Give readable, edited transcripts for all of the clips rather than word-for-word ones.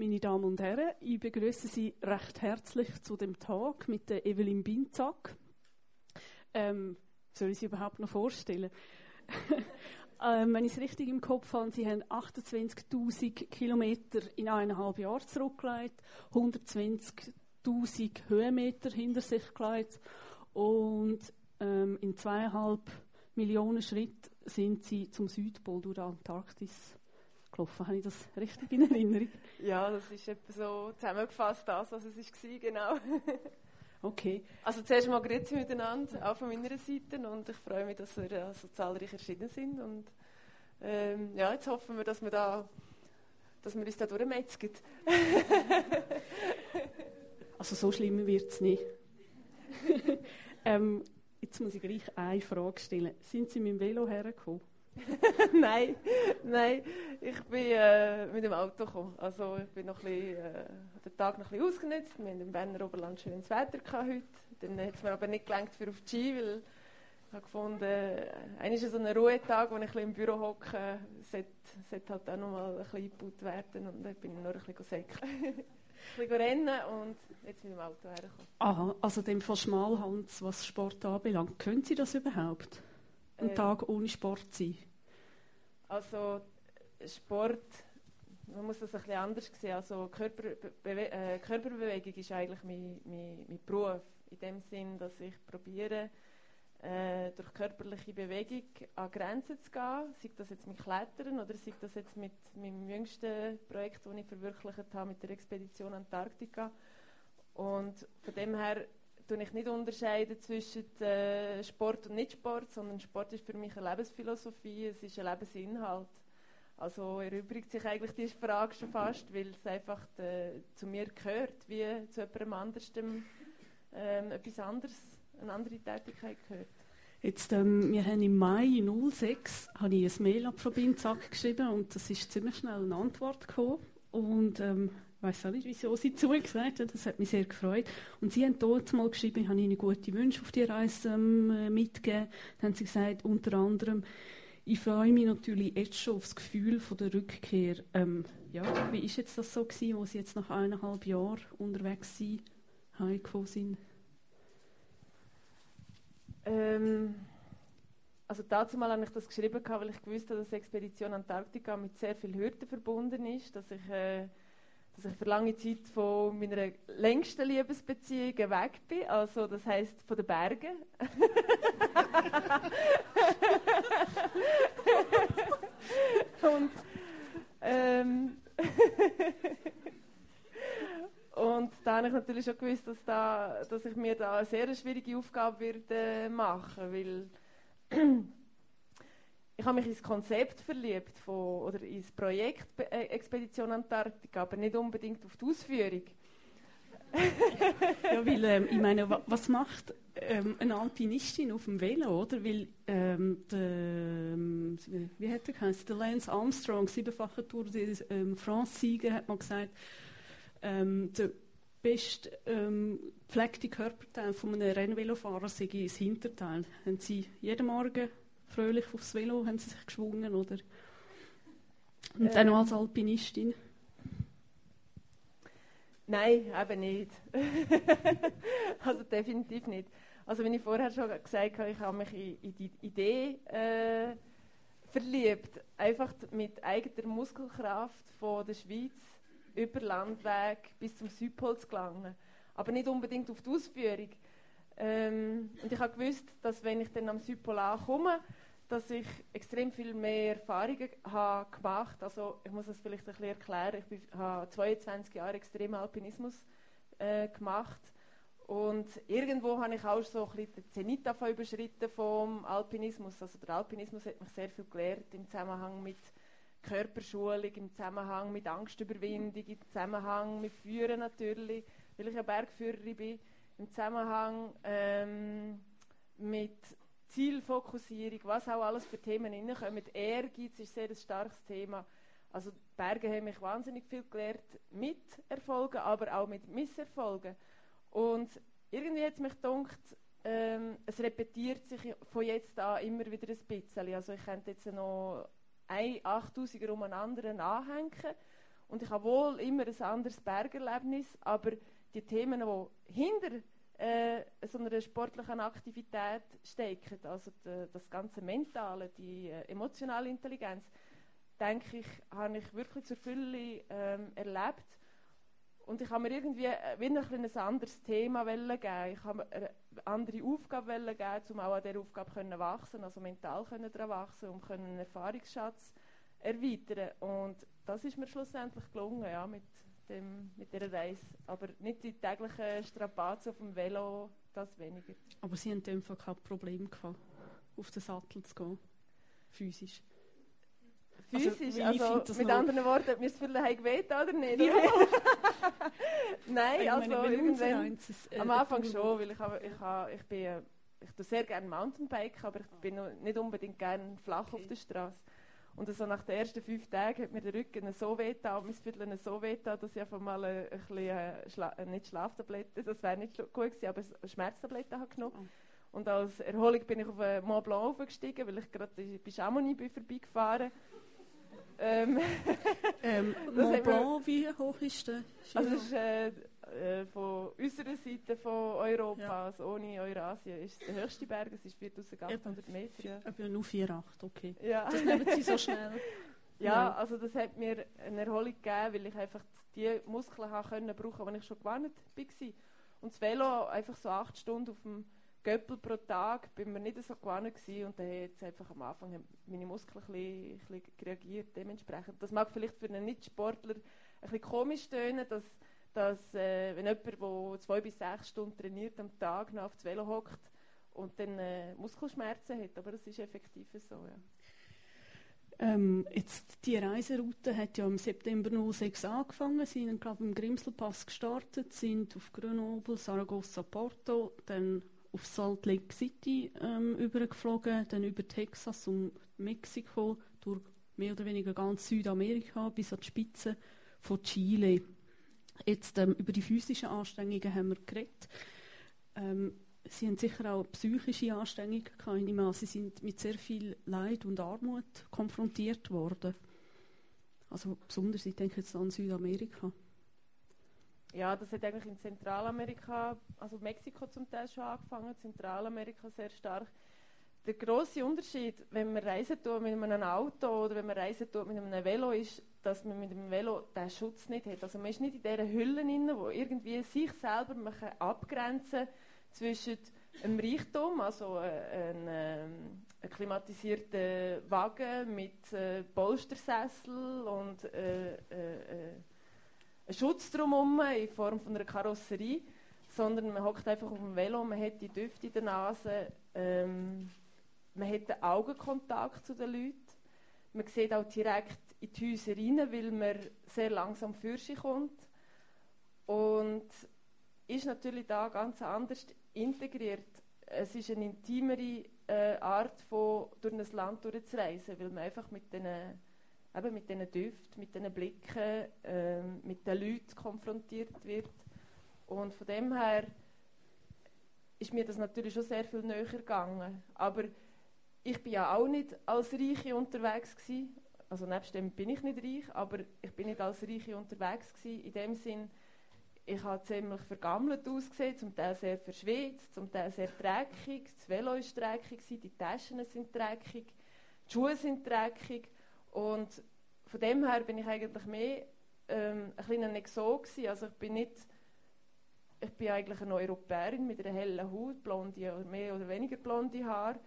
meine Damen und Herren, ich begrüße Sie recht herzlich zu dem Tag mit der Evelyn Binzak. Soll ich Sie überhaupt noch vorstellen? Wenn ich es richtig im Kopf habe, Sie haben 28'000 Kilometer in 1,5 Jahren zurückgelegt, 120'000 Höhenmeter hinter sich gelegt und in 2,5 Millionen Schritten sind Sie zum Südpol durch die Antarktis gelaufen. Habe ich das richtig in Erinnerung? Ja, das ist etwa so zusammengefasst, das, was es war, genau. Okay. Also zuerst mal grüezi miteinander, auch von meiner Seite, und ich freue mich, dass wir so zahlreich erschienen sind. Und ja, jetzt hoffen wir, dass wir uns da durchmetzgen. Also so schlimm wird es nicht. Jetzt muss ich gleich eine Frage stellen. Sind Sie mit dem Velo hergekommen? Nein, ich bin mit dem Auto gekommen. Also ich bin noch ein bisschen, den Tag noch ein bisschen ausgenutzt. Wir hatten im Berner Oberland schönes Wetter heute. Dann hat es mir aber nicht gelangt für auf die Ski, weil ich habe gefunden, eigentlich ist so ein Ruhetag, wo ich ein bisschen im Büro hocke, sollte halt auch noch mal ein bisschen eingebaut werden. Und dann bin ich nur ein bisschen säckeln. Ein bisschen rennen und jetzt mit dem Auto hergekommen. Aha, also dem Fall Schmalhans, was Sport anbelangt. Können Sie das überhaupt? Ein Tag ohne Sport sein? Also Sport, man muss das ein bisschen anders sehen. Also Körperbewegung ist eigentlich mein Beruf. In dem Sinn, dass ich probiere, durch körperliche Bewegung an Grenzen zu gehen. Sei das jetzt mit Klettern oder sei das jetzt mit meinem jüngsten Projekt, das ich verwirklicht habe, mit der Expedition Antarktika. Und von dem her tue ich nicht unterscheiden zwischen Sport und Nicht-Sport, sondern Sport ist für mich eine Lebensphilosophie, es ist ein Lebensinhalt. Also erübrigt sich eigentlich diese Frage schon fast, weil es einfach zu mir gehört, wie zu jemandem anderem etwas anderes, eine andere Tätigkeit gehört. Jetzt, wir haben im Mai 2006 habe ich ein Mail an Frau Binzak geschrieben und das ist ziemlich schnell eine Antwort gekommen. Und ich weiss auch nicht, wieso sie zugesagt hat, das hat mich sehr gefreut. Und sie haben dort mal geschrieben, ich habe ihnen gute Wünsche auf die Reise mitgegeben. Dann haben sie gesagt, unter anderem, ich freue mich natürlich jetzt schon auf das Gefühl von der Rückkehr. Ja, wie ist jetzt das so gewesen, wo sie jetzt nach 1,5 Jahren unterwegs heimgekommen sind? Also dazu mal habe ich das geschrieben, weil ich gewusst habe, dass die Expedition Antarktika mit sehr vielen Hürden verbunden ist, dass ich für lange Zeit von meiner längsten Liebesbeziehung weg bin, also das heisst von den Bergen. Und da habe ich natürlich schon gewusst, dass ich mir da eine sehr schwierige Aufgabe werde machen, weil ich habe mich ins Konzept verliebt oder ins Projekt Expedition Antarktika, aber nicht unbedingt auf die Ausführung. Ja, weil, ich meine, was macht eine Alpinistin auf dem Velo, oder? Weil, wie hat er geheißen? Der Lance Armstrong, 7-facher Tour de France-Sieger, hat mal gesagt, der beste gepflegte Körperteil von einem Rennvelofahrer sei das Hinterteil. Haben Sie jeden Morgen fröhlich aufs Velo haben Sie sich geschwungen, oder? Und dann noch als Alpinistin? Nein, eben nicht. Also definitiv nicht. Also wie ich vorher schon gesagt habe, ich habe mich in die Idee verliebt, einfach mit eigener Muskelkraft von der Schweiz über Landweg bis zum Südpol zu gelangen. Aber nicht unbedingt auf die Ausführung. Und ich habe gewusst, dass wenn ich dann am Südpol ankomme, dass ich extrem viel mehr Erfahrungen habe gemacht. Also ich muss das vielleicht ein bisschen erklären. Ich habe 22 Jahre Extremalpinismus gemacht. Und irgendwo habe ich auch so ein bisschen den Zenit davon überschritten vom Alpinismus. Also der Alpinismus hat mich sehr viel gelernt im Zusammenhang mit Körperschulung, im Zusammenhang mit Angstüberwindung, im Zusammenhang mit Führen natürlich, weil ich ja Bergführerin bin, im Zusammenhang mit Zielfokussierung, was auch alles für Themen reinkommen. Ehrgeiz ist sehr ein starkes Thema. Also die Berge haben mich wahnsinnig viel gelernt mit Erfolgen, aber auch mit Misserfolgen. Und irgendwie hat es mich gedacht, es repetiert sich von jetzt an immer wieder ein bisschen. Also ich könnte jetzt noch 8000er um einen anderen anhängen Und ich habe wohl immer ein anderes Bergerlebnis, aber die Themen, die hinter so einer sportlichen Aktivität stecken, also das ganze Mentale, die emotionale Intelligenz, denke ich, habe ich wirklich zur Fülle erlebt. Und ich habe mir irgendwie ein anderes Thema geben. Ich habe mir eine andere Aufgabe geben, um auch an dieser Aufgabe zu wachsen, also mental daran wachsen, um einen Erfahrungsschatz erweitern. Und das ist mir schlussendlich gelungen, ja, mit dieser Reise. Aber nicht die täglichen Strapazen auf dem Velo, das weniger. Aber Sie haben in dem Fall kein Problem gehabt, auf den Sattel zu gehen, physisch? Physisch, also mit anderen Worten, mir es vielleicht wehgetan oder nicht? Ja. Nein, also irgendwann, am Anfang Tour schon, weil ich tue sehr gerne Mountainbiken, aber ich bin nicht unbedingt gerne flach auf der Straße. Und so nach den ersten 5 Tagen hat mir der Rücken so wehgetan und mein Viertel so wehgetan, dass ich einfach mal ein bisschen, nicht Schlaftabletten, das wäre nicht gut gewesen, aber Schmerztabletten habe genommen. Und als Erholung bin ich auf den Mont Blanc aufgestiegen, weil ich gerade bei Chamonix vorbeigefahren. Mont Blanc, wie hoch ist der? Also es ist von unserer Seite von Europa, ja. Also ohne Eurasien, ist es der höchste Berg, es ist 4800 Meter. Ja. Aber nur 4,8, okay. Ja. Das nehmen Sie so schnell. Ja, also das hat mir eine Erholung gegeben, weil ich einfach die Muskeln brauchen konnte, die ich schon gewohnt war. Und das Velo, einfach so 8 Stunden auf dem Göppel pro Tag, bin mir nicht so gewohnt gewesen. Und dann hat jetzt einfach am Anfang meine Muskeln ein bisschen reagiert dementsprechend. Das mag vielleicht für einen Nicht-Sportler ein bisschen komisch tönen, dass wenn jemand, der 2 bis 6 Stunden trainiert am Tag, noch auf das Velo hockt und dann Muskelschmerzen hat. Aber das ist effektiv so, ja. Jetzt die Reiseroute hat ja im September 2006 angefangen. Sie sind, glaube ich, im Grimselpass gestartet, sind auf Grenoble, Saragossa, Porto, dann auf Salt Lake City übergeflogen, dann über Texas und Mexiko, durch mehr oder weniger ganz Südamerika bis an die Spitze von Chile. Jetzt über die physischen Anstrengungen haben wir geredet. Sie haben sicher auch psychische Anstrengungen gehabt. Ich meine, Sie sind mit sehr viel Leid und Armut konfrontiert worden. Also besonders, ich denke jetzt an Südamerika. Ja, das hat eigentlich in Zentralamerika, also Mexiko zum Teil schon angefangen, Zentralamerika sehr stark. Der grosse Unterschied, wenn man reisen tut mit einem Auto oder wenn man reisen tut mit einem Velo, ist, dass man mit dem Velo diesen Schutz nicht hat. Also man ist nicht in dieser Hülle drin, wo irgendwie sich selber man kann abgrenzen zwischen einem Reichtum, also einem klimatisierten Wagen mit Polstersessel und ein Schutz drumherum in Form von einer Karosserie, sondern man hockt einfach auf dem Velo, man hat die Düfte in der Nase, man hat den Augenkontakt zu den Leuten, man sieht auch direkt in die Häuser rein, weil man sehr langsam für sich kommt und ist natürlich da ganz anders integriert. Es ist eine intimere Art, von durch ein Land durchzureisen, weil man einfach mit diesen Düften, mit diesen Blicken, mit den Leuten konfrontiert wird. Und von dem her ist mir das natürlich schon sehr viel näher gegangen. Aber ich bin ja auch nicht als Reiche unterwegs gewesen. Also nebst dem bin ich nicht reich, aber ich bin nicht als Reiche unterwegs gewesen. In dem Sinn, ich habe ziemlich vergammelt ausgesehen, zum Teil sehr verschwitzt, zum Teil sehr dreckig. Das Velo war dreckig, die Taschen sind dreckig, die Schuhe sind dreckig. Und von dem her bin ich eigentlich mehr ein kleiner Exot gewesen. Also ich bin eigentlich eine Europäerin mit einer hellen Haut, blonde oder mehr oder weniger blonde Haare.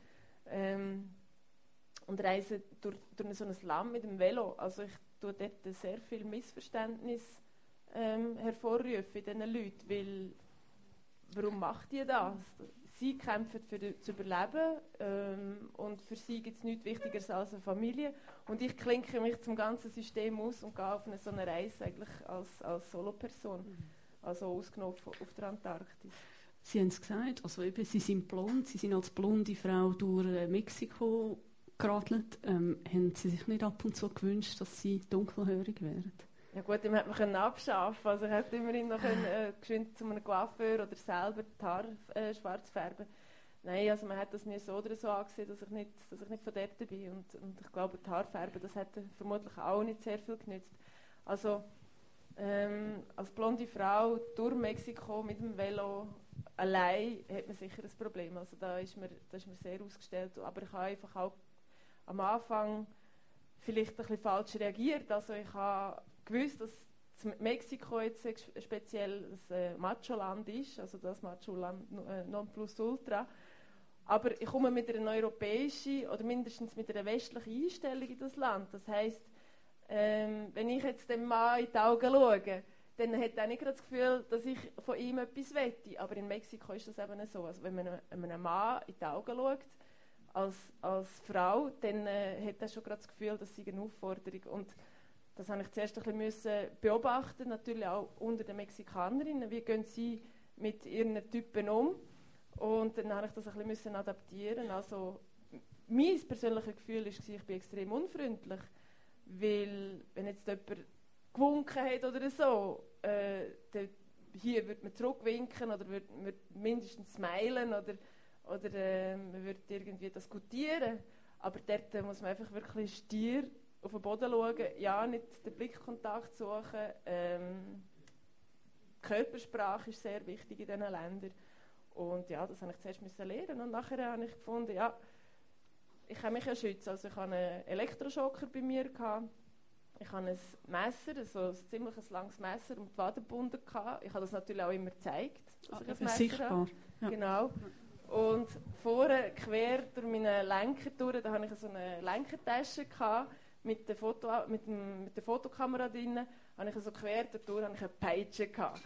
Und reise durch so ein Land mit dem Velo. Also ich tue dort sehr viel Missverständnis hervorrufen in diesen Leuten, weil warum macht ihr das? Sie kämpfen zu überleben und für sie gibt es nichts Wichtigeres als eine Familie und ich klinke mich zum ganzen System aus und gehe auf so eine Reise eigentlich als Soloperson, also ausgenommen auf der Antarktis. Sie haben es gesagt, also eben, Sie sind blond, Sie sind als blonde Frau durch Mexiko geradelt. Haben Sie sich nicht ab und zu gewünscht, dass Sie dunkelhörig wären? Ja gut, den hätte man abschaffen. Also ich hätte immerhin noch geschwind zu einem Coiffeur oder selber die Haare schwarz färben. Nein, also man hat das mir so oder so angesehen, dass ich nicht von dort bin. Und ich glaube, die Haarfärben, das hätte vermutlich auch nicht sehr viel genützt. Also als blonde Frau durch Mexiko mit dem Velo allein hat man sicher ein Problem. Also da ist mir sehr ausgestellt. Aber ich habe einfach auch am Anfang vielleicht ein bisschen falsch reagiert. Also ich habe gewusst, dass Mexiko jetzt speziell das Macho-Land ist, also das Macho-Land Nonplusultra. Aber ich komme mit einer europäischen oder mindestens mit einer westlichen Einstellung in das Land. Das heisst, wenn ich jetzt dem Mann in die Augen schaue, dann hat er nicht gerade das Gefühl, dass ich von ihm etwas wette. Aber in Mexiko ist das eben so. Also wenn man einem Mann in die Augen schaut, als Frau, dann hat er schon gerade das Gefühl, das sei eine Aufforderung. Und das habe ich zuerst ein bisschen beobachten, natürlich auch unter den Mexikanerinnen. Wie gehen sie mit ihren Typen um? Und dann habe ich das ein bisschen adaptieren. Also mein persönliches Gefühl war, ich bin extrem unfreundlich. Weil, wenn jetzt jemand gewunken hat oder so, hier würde man zurückwinken oder würde mindestens smilen oder man würde irgendwie diskutieren. Aber dort muss man einfach wirklich stier auf den Boden schauen, ja, nicht den Blickkontakt suchen. Körpersprache ist sehr wichtig in diesen Ländern. Und ja, das habe ich zuerst lernen und nachher habe ich gefunden, ja, ich kann mich ja schützen. Also ich hatte einen Elektroschocker bei mir, ich hatte ein Messer, so ein ziemlich langes Messer um die Wade gebunden. Ich habe das natürlich auch immer gezeigt, dass ich ein Messer sichtbar habe. Ja. Genau. Und vorne, quer durch meine Lenker durch, da hatte ich so eine Lenkertasche mit der Fotokamera drin. Habe ich so quer durch eine Peitsche gehabt.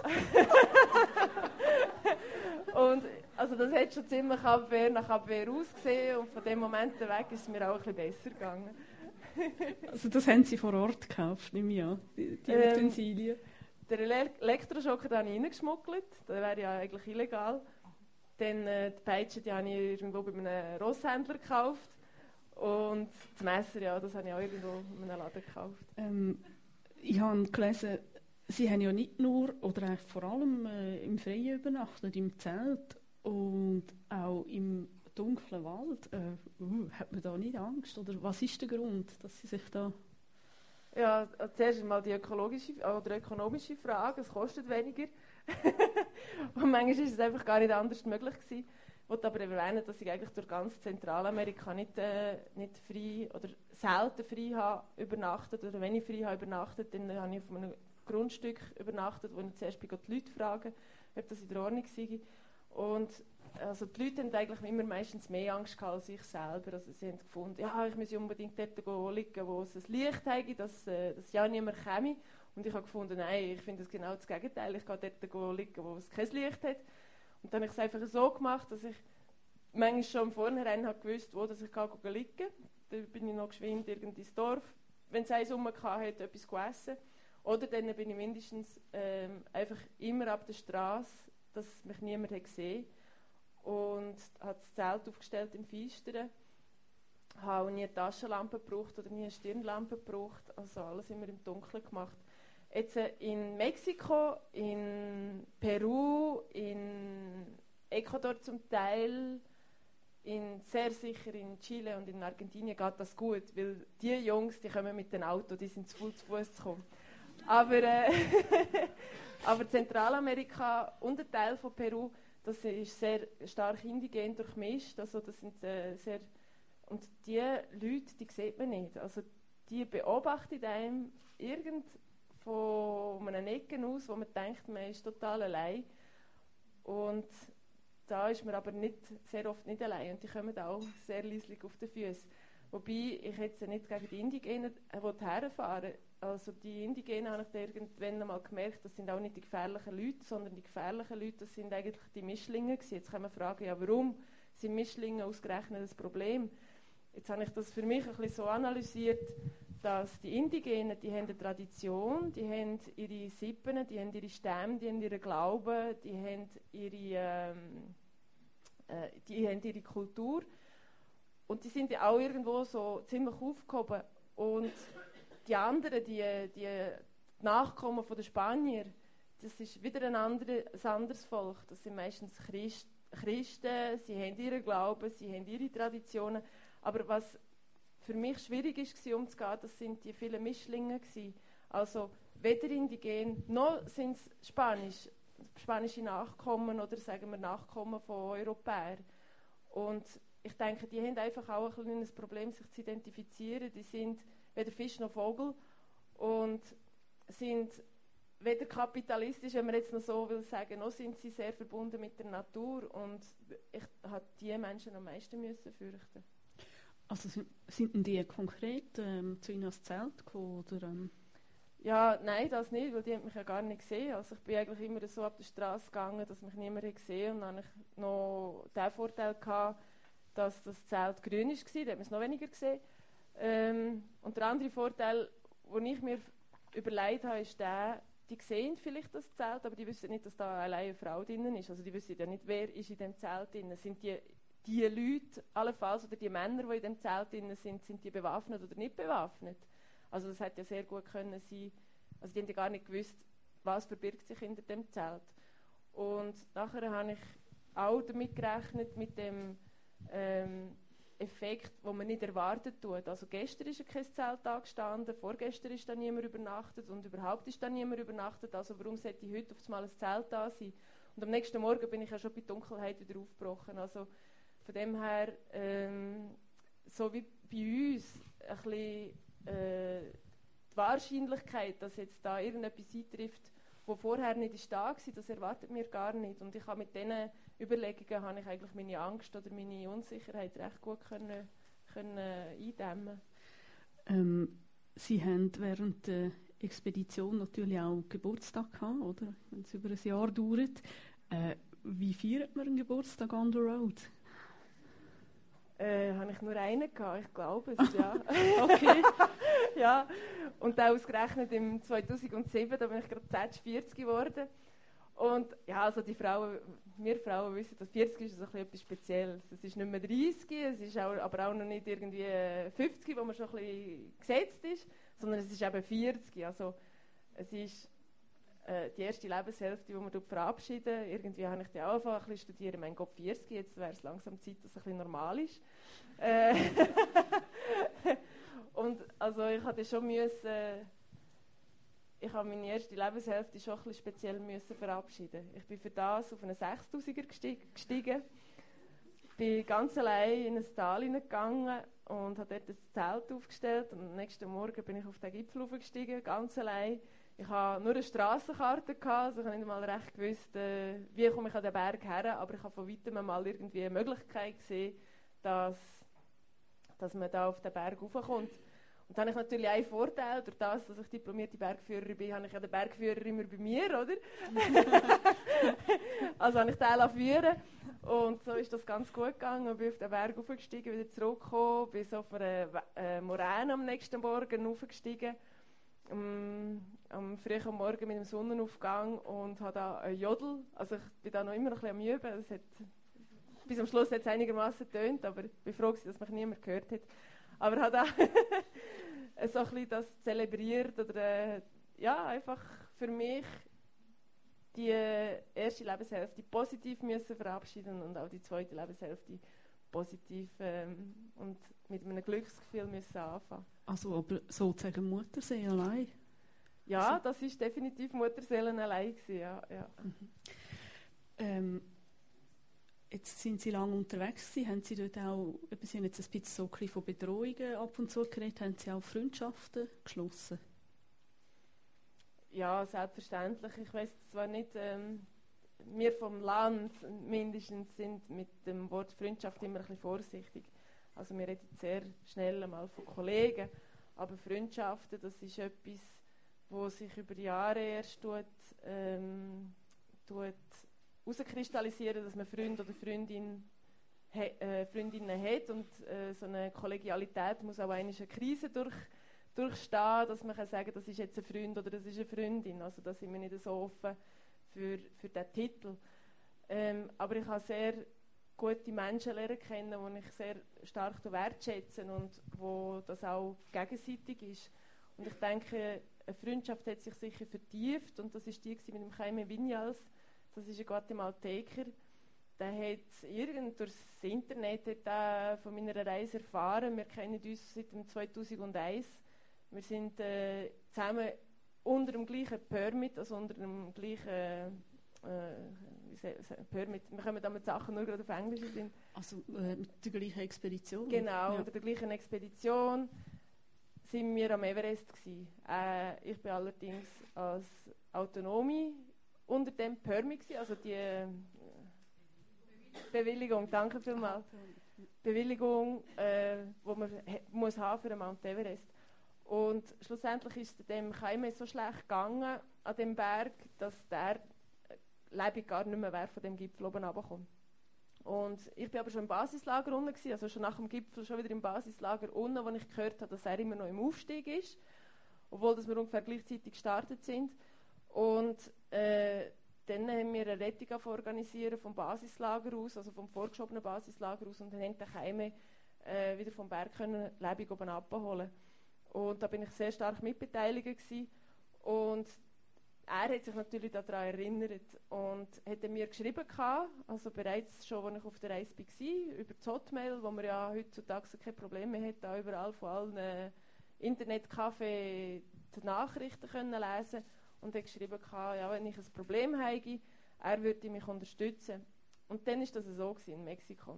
Und also das hat schon ziemlich nach Abwehr ausgesehen und von dem Moment weg ist es mir auch ein bisschen besser gegangen. Also das haben Sie vor Ort gekauft, nehme ich an, die Utensilien? Den Elektroschocker habe ich reingeschmuggelt, das wäre ja eigentlich illegal. Dann die Peitsche, die habe ich irgendwo bei einem Rosshändler gekauft und das Messer, ja, das habe ich auch irgendwo in einem Laden gekauft. Ich habe gelesen, Sie haben ja nicht nur, oder eigentlich vor allem im Freien übernachtet, im Zelt und auch im dunklen Wald. Hat man da nicht Angst? Oder was ist der Grund, dass Sie sich da... Ja, zuerst einmal die ökologische oder ökonomische Frage, es kostet weniger. Und manchmal ist es einfach gar nicht anders möglich gewesen. Ich wollte aber erwähnen, dass ich eigentlich durch ganz Zentralamerika nicht frei oder selten frei habe übernachtet. Oder wenn ich frei habe übernachtet, dann habe ich auf einem Grundstück übernachtet, wo ich zuerst die Leute fragen, ob das in der Ordnung sei. Und also die Leute haben eigentlich immer meistens mehr Angst gehabt als ich selber. Also sie haben gefunden, ja, ich muss unbedingt dort liegen, wo es ein Licht hat, dass ja niemand käme. Und ich habe gefunden, nein, ich finde das genau das Gegenteil. Ich gehe dort liegen, wo es kein Licht hat. Und dann habe ich es einfach so gemacht, dass ich manchmal schon im Vornherein habe gewusst, wo dass ich liegen kann. Dann bin ich noch geschwind irgendwie ins Dorf, wenn es eins hatte, etwas gegessen. Oder dann bin ich mindestens einfach immer ab der Straße, dass mich niemand hat gesehen hat. Und habe das Zelt aufgestellt im Feisteren. Habe auch nie eine Taschenlampe gebraucht oder nie eine Stirnlampe gebraucht. Also alles immer im Dunkeln gemacht. Jetzt in Mexiko, in Peru, in Ecuador zum Teil, sehr sicher in Chile und in Argentinien geht das gut, weil die Jungs, die kommen mit dem Auto, die sind zu Fuß zu kommen. Aber Zentralamerika und ein Teil von Peru, das ist sehr stark indigen durchmischt. Also das sind und die Leute, die sieht man nicht. Also die beobachten einem von einem Ecken aus, wo man denkt, man ist total allein. Und da ist man aber sehr oft nicht allein. Und die kommen auch sehr leislich auf die Füße. Wobei ich jetzt nicht gegen die Indigenen herfahren. Also die Indigenen habe ich irgendwann einmal gemerkt, das sind auch nicht die gefährlichen Leute, sondern die gefährlichen Leute, das sind eigentlich die Mischlinge gewesen. Jetzt kann man fragen, ja, warum sind Mischlinge ausgerechnet das Problem? Jetzt habe ich das für mich ein bisschen so analysiert, dass die Indigenen, die haben eine Tradition, die haben ihre Sippen, die haben ihre Stämme, die haben ihren Glauben, die haben ihre Kultur. Und die sind ja auch irgendwo so ziemlich aufgehoben. Und die anderen, die Nachkommen der Spanier, das ist wieder ein anderes Volk. Das sind meistens Christen, sie haben ihren Glauben, sie haben ihre Traditionen. Aber was für mich schwierig war, umzugehen, das sind die vielen Mischlinge gewesen. Also weder indigen, noch sind es spanische Nachkommen oder sagen wir Nachkommen von Europäern. Und ich denke, die haben einfach auch ein kleines Problem, sich zu identifizieren. Die sind weder Fisch noch Vogel und sind weder kapitalistisch, wenn man jetzt noch so will sagen, noch sind sie sehr verbunden mit der Natur. Und ich habe die Menschen am meisten müssen fürchten. Also sind denn die konkret zu Ihnen ans Zelt gekommen? Oder, Ja, nein, das nicht, weil die haben mich ja gar nicht gesehen. Also ich bin eigentlich immer so auf der Straße gegangen, dass mich niemand gesehen hat. Und dann hatte ich noch den Vorteil gehabt, dass das Zelt grün war, da hat man es noch weniger gesehen. Und der andere Vorteil, den ich mir überlegt habe, ist der, die sehen vielleicht das Zelt, aber die wissen nicht, dass da allein eine Frau drin ist. Also die wissen ja nicht, wer ist in dem Zelt drin. Sind die Leute allenfalls oder die Männer, die in dem Zelt drin sind die bewaffnet oder nicht bewaffnet? Also das hätte ja sehr gut können sein. Also die haben ja gar nicht gewusst, was verbirgt sich hinter dem Zelt. Und nachher habe ich auch damit gerechnet, mit dem Effekt, den man nicht erwartet tut. Also gestern ist ja kein Zelt angestanden, vorgestern ist da niemand übernachtet und überhaupt ist da niemand übernachtet. Also warum sollte ich heute auf einmal ein Zelt da sein? Und am nächsten Morgen bin ich ja schon bei Dunkelheit wieder aufgebrochen. Also von dem her, so wie bei uns, ein bisschen die Wahrscheinlichkeit, dass jetzt da irgendetwas eintrifft, wo vorher nicht da war, das erwartet mir gar nicht. Und ich habe mit diesen Überlegungen habe ich eigentlich meine Angst oder meine Unsicherheit recht gut können eindämmen. Sie haben während der Expedition natürlich auch Geburtstag gehabt, oder? Wenn es über ein Jahr dauert. Wie feiert man einen Geburtstag on the road? Habe ich nur einen gehabt, ich glaube es, ja. Okay. Ja, und ausgerechnet im 2007, da bin ich gerade 40 geworden. Und ja, also wir Frauen wissen, dass 40 ist also etwas Spezielles. Es ist nicht mehr 30, es ist aber auch noch nicht irgendwie 50, wo man schon ein bisschen gesetzt ist, sondern es ist eben 40. Also es ist die erste Lebenshälfte, die man verabschieden. Irgendwie habe ich dann auch angefangen, ein bisschen studieren. Mein Gott, 40, jetzt wäre es langsam Zeit, dass es ein bisschen normal ist. Und also ich hatte schon ich habe meine erste Lebenshälfte schon ein bisschen speziell müssen verabschieden. Ich bin für das auf einen 6000er gestiegen, bin ganz allein in ein Tal hineingegangen und habe dort ein Zelt aufgestellt. Und am nächsten Morgen bin ich auf den Gipfel hochgestiegen, ganz allein. Ich hatte nur eine Strassenkarte, also ich habe nicht mal recht gewusst, wie komme ich an den Berg her, aber ich habe von weitem mal irgendwie eine Möglichkeit gesehen, dass man da auf den Berg raufkommt. Und dann habe ich natürlich einen Vorteil, durch das, dass ich diplomierte Bergführerin bin, habe ich ja den Bergführer immer bei mir, oder? Also habe ich den führen und so ist das ganz gut gegangen. Ich bin auf den Berg hochgestiegen, wieder zurückgekommen, bin so auf einer Moräne am nächsten Morgen hochgestiegen, am frühen Morgen mit dem Sonnenaufgang und habe da einen Jodel, also ich bin da noch immer ein bisschen am Üben, bis am Schluss hat es einigermaßen getönt, aber ich bin froh, dass mich niemand gehört hat. Aber hat auch so ein bisschen das zelebriert oder ja, einfach für mich die erste Lebenshälfte positiv müssen verabschieden und auch die zweite Lebenshälfte positiv und mit einem Glücksgefühl müssen anfangen. Also aber sozusagen Mutterseele allein? Ja, das ist definitiv Mutterseelen allein gewesen, ja. Jetzt sind Sie lange unterwegs gewesen. Haben Sie dort auch, Sie haben jetzt ein bisschen so ein von Bedrohungen ab und zu geredet, haben Sie auch Freundschaften geschlossen? Ja, selbstverständlich. Ich weiss zwar nicht, wir vom Land mindestens sind mit dem Wort Freundschaft immer ein bisschen vorsichtig. Also wir reden sehr schnell einmal von Kollegen, aber Freundschaften, das ist etwas, wo sich über Jahre erst herauskristallisieren, dass man Freund oder Freundinnen hat und so eine Kollegialität muss auch eine Krise durchstehen, dass man kann sagen, das ist jetzt ein Freund oder das ist eine Freundin. Also da sind wir nicht so offen für diesen Titel. Aber ich habe sehr gute Menschen lernen kennen, die ich sehr stark wertschätze und wo das auch gegenseitig ist. Und ich denke, eine Freundschaft hat sich sicher vertieft und das ist die mit dem Jaime Viñals. Das ist ein Guatemalteker. Der hat durchs Internet von meiner Reise erfahren. Wir kennen uns seit dem 2001. Wir sind zusammen unter dem gleichen Permit, also unter dem gleichen Permit, wir kommen da mit Sachen nur gerade auf Englisch sind. Also mit der gleichen Expedition? Genau, unter der gleichen Expedition sind wir am Everest gewesen. Ich bin allerdings als Autonome unter dem Permit gewesen, also die Bewilligung, danke vielmals. Bewilligung, die man muss haben für den Mount Everest. Und schlussendlich ist es dem Keime so schlecht gegangen an dem Berg, dass der lebendig gar nicht mehr von dem Gipfel oben runterkommt. Und ich bin aber schon im Basislager unten gewesen, also schon nach dem Gipfel schon wieder im Basislager unten, wo ich gehört habe, dass er immer noch im Aufstieg ist, obwohl dass wir ungefähr gleichzeitig gestartet sind. Und dann haben wir eine Rettung organisiert vom Basislager aus, also vom vorgeschobenen Basislager aus, und dann haben die Keime wieder vom Berg können lebendig oben abholen. Und da bin ich sehr stark mitbeteiligt gewesen. Und er hat sich natürlich daran erinnert und hat mir geschrieben, also bereits schon, als ich auf der Reise war, über das Hotmail, wo man ja heutzutage kein Problem mehr hat, da überall von allen Internetcafés die Nachrichten können lesen, und hat geschrieben, ja, wenn ich ein Problem habe, er würde mich unterstützen. Und dann war das so in Mexiko.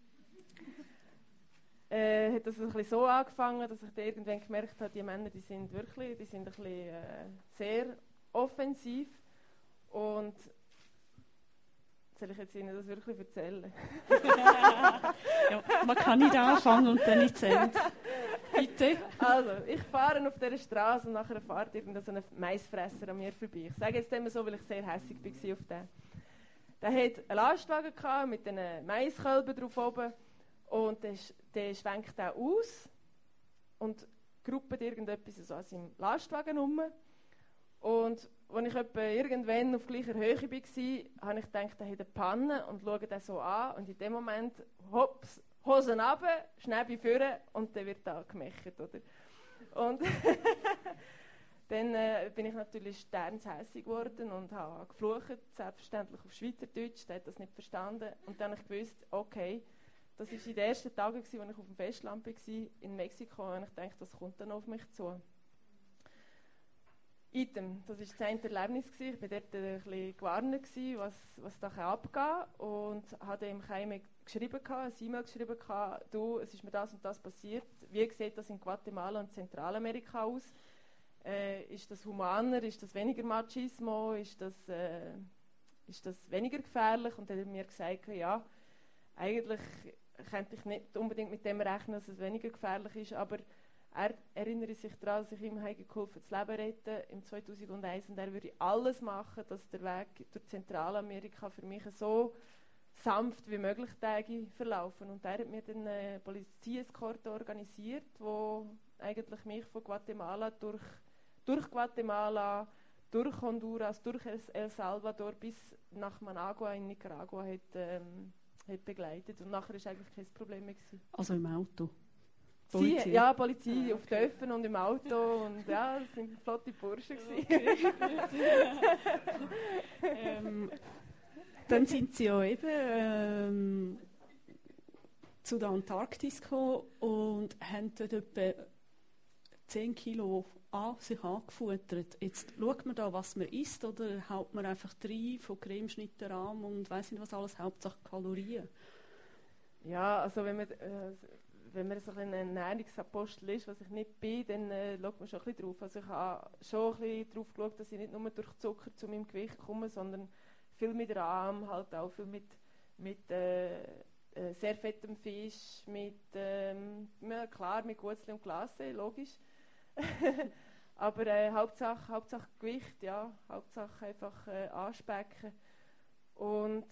Hat das ein bisschen so angefangen, dass ich dann irgendwann gemerkt habe, die Männer, die sind ein bisschen sehr offensiv. Und soll ich jetzt Ihnen das wirklich erzählen? Ja, man kann nicht anfangen und dann nicht enden. Bitte. Also, ich fahre auf dieser Straße und nachher fährt irgendein so ein Maisfresser an mir vorbei. Ich sage jetzt immer so, weil ich sehr hässig war auf den. Der hatte einen Lastwagen gehabt, mit den Maiskölben drauf oben, und der schwenkt auch aus und gruppet irgendetwas so an seinem Lastwagen rum. Und als ich etwa irgendwann auf gleicher Höhe war, habe ich gedacht, er hat eine Panne, und schaue den so an. Und in dem Moment, hops, Hosen runter, Schnäbi vorne, und dann wird da gemächert, oder? Und dann bin ich natürlich sternshässig geworden und habe geflucht, selbstverständlich auf Schweizerdeutsch, der hat das nicht verstanden. Und dann habe ich gewusst, okay, das war in den ersten Tagen, als ich auf dem Festland war, in Mexiko, und ich dachte, das kommt dann auf mich zu. Item, das war das eine Erlebnis. Ich war dort ein bisschen gewarnt, was da abgehen, und habe ihm geschrieben, ein E-Mail geschrieben, du, es ist mir das und das passiert. Wie sieht das in Guatemala und Zentralamerika aus? Ist das humaner? Ist das weniger Machismo? Ist das weniger gefährlich? Und dann hat er mir gesagt, ja, eigentlich könnte ich nicht unbedingt mit dem rechnen, dass es weniger gefährlich ist, aber er erinnert sich daran, dass ich ihm geholfen habe, das Leben retten im 2001, und er würde alles machen, dass der Weg durch Zentralamerika für mich so sanft wie möglich verlaufen. Und er hat mir dann eine Polizeieskorte organisiert, wo eigentlich mich von Guatemala durch Guatemala, durch Honduras, durch El Salvador bis nach Managua in Nicaragua hat begleitet. Und nachher war eigentlich kein Problem mehr gewesen. Also im Auto? Polizei? Ja, Polizei auf Dörfern und im Auto, und ja, das waren flotte Burschen. Okay. Dann sind Sie ja eben zu der Antarktis gekommen und haben dort etwa 10 Kilo sich angefuttert. Jetzt schaut man da, was man isst, oder haut man einfach rein, von Cremeschnittenrahm und weiss nicht was alles, Hauptsache Kalorien? Ja, also wenn man so ein Ernährungsapostel ist, was ich nicht bin, dann schaut man schon ein bisschen drauf. Also ich habe schon ein bisschen drauf geschaut, dass ich nicht nur durch Zucker zu meinem Gewicht komme, sondern viel mit Rahm, halt auch viel mit sehr fettem Fisch, klar, mit Gutzli und Glasse, logisch. Aber Hauptsache Gewicht, ja, Hauptsache einfach anspecken. Und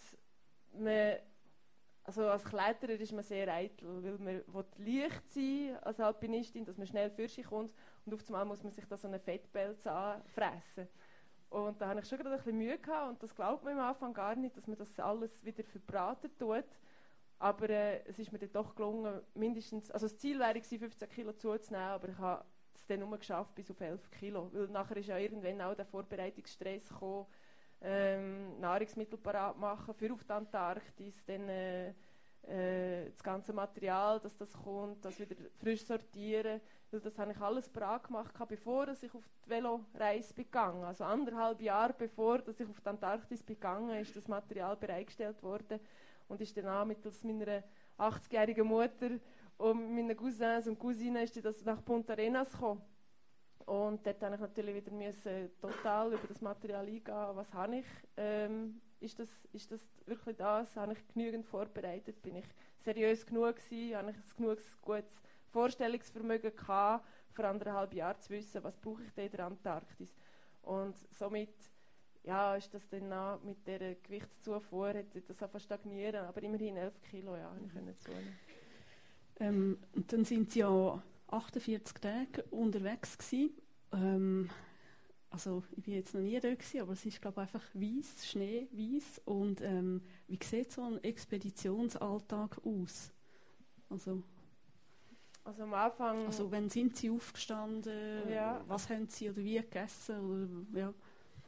also als Kletterer ist man sehr eitel, weil man leicht sein will als Alpinistin, dass man schnell für sich kommt, und auf einmal muss man sich da so eine Fettpelz anfressen. Und da habe ich schon gerade ein bisschen Mühe gehabt, und das glaubt man am Anfang gar nicht, dass man das alles wieder verbraten tut. Aber es ist mir dann doch gelungen, mindestens, also das Ziel wäre 15 Kilo zuzunehmen, aber ich habe es dann nur geschafft bis auf 11 Kilo. Weil nachher ist ja irgendwann auch der Vorbereitungsstress gekommen, Nahrungsmittel parat machen für auf die Antarktis, dann das ganze Material, das kommt, das wieder frisch sortieren, Weil das habe ich alles bereit gemacht, bevor ich auf die Veloreise gegangen. Also 1,5 Jahre bevor dass ich auf die Antarktis gegangen ist das Material bereitgestellt worden und ist dann auch mittels meiner 80-jährigen Mutter und meinen Cousins und Cousinen ist das nach Punta Arenas gekommen. Und dort musste ich natürlich wieder total über das Material eingehen. Was habe ich? Ist das wirklich das? Habe ich genügend vorbereitet? Bin ich seriös genug gewesen? Habe ich ein genug gutes Vorstellungsvermögen gehabt, vor 1,5 Jahren zu wissen, was brauche ich denn in der Antarktis? Und somit ja, ist das dann auch mit dieser Gewichtszufuhr, hätte das einfach stagnieren, aber immerhin 11 Kilo, ja, ich konnte zunehmen. Und dann sind Sie ja 48 Tage unterwegs gewesen. Also ich bin jetzt noch nie da gewesen, aber es ist glaube ich einfach weiss, Schnee, weiss. Und wie sieht so ein Expeditionsalltag aus? Also am Anfang... Also wann sind Sie aufgestanden? Ja. Was haben Sie oder wie gegessen? Oder, ja.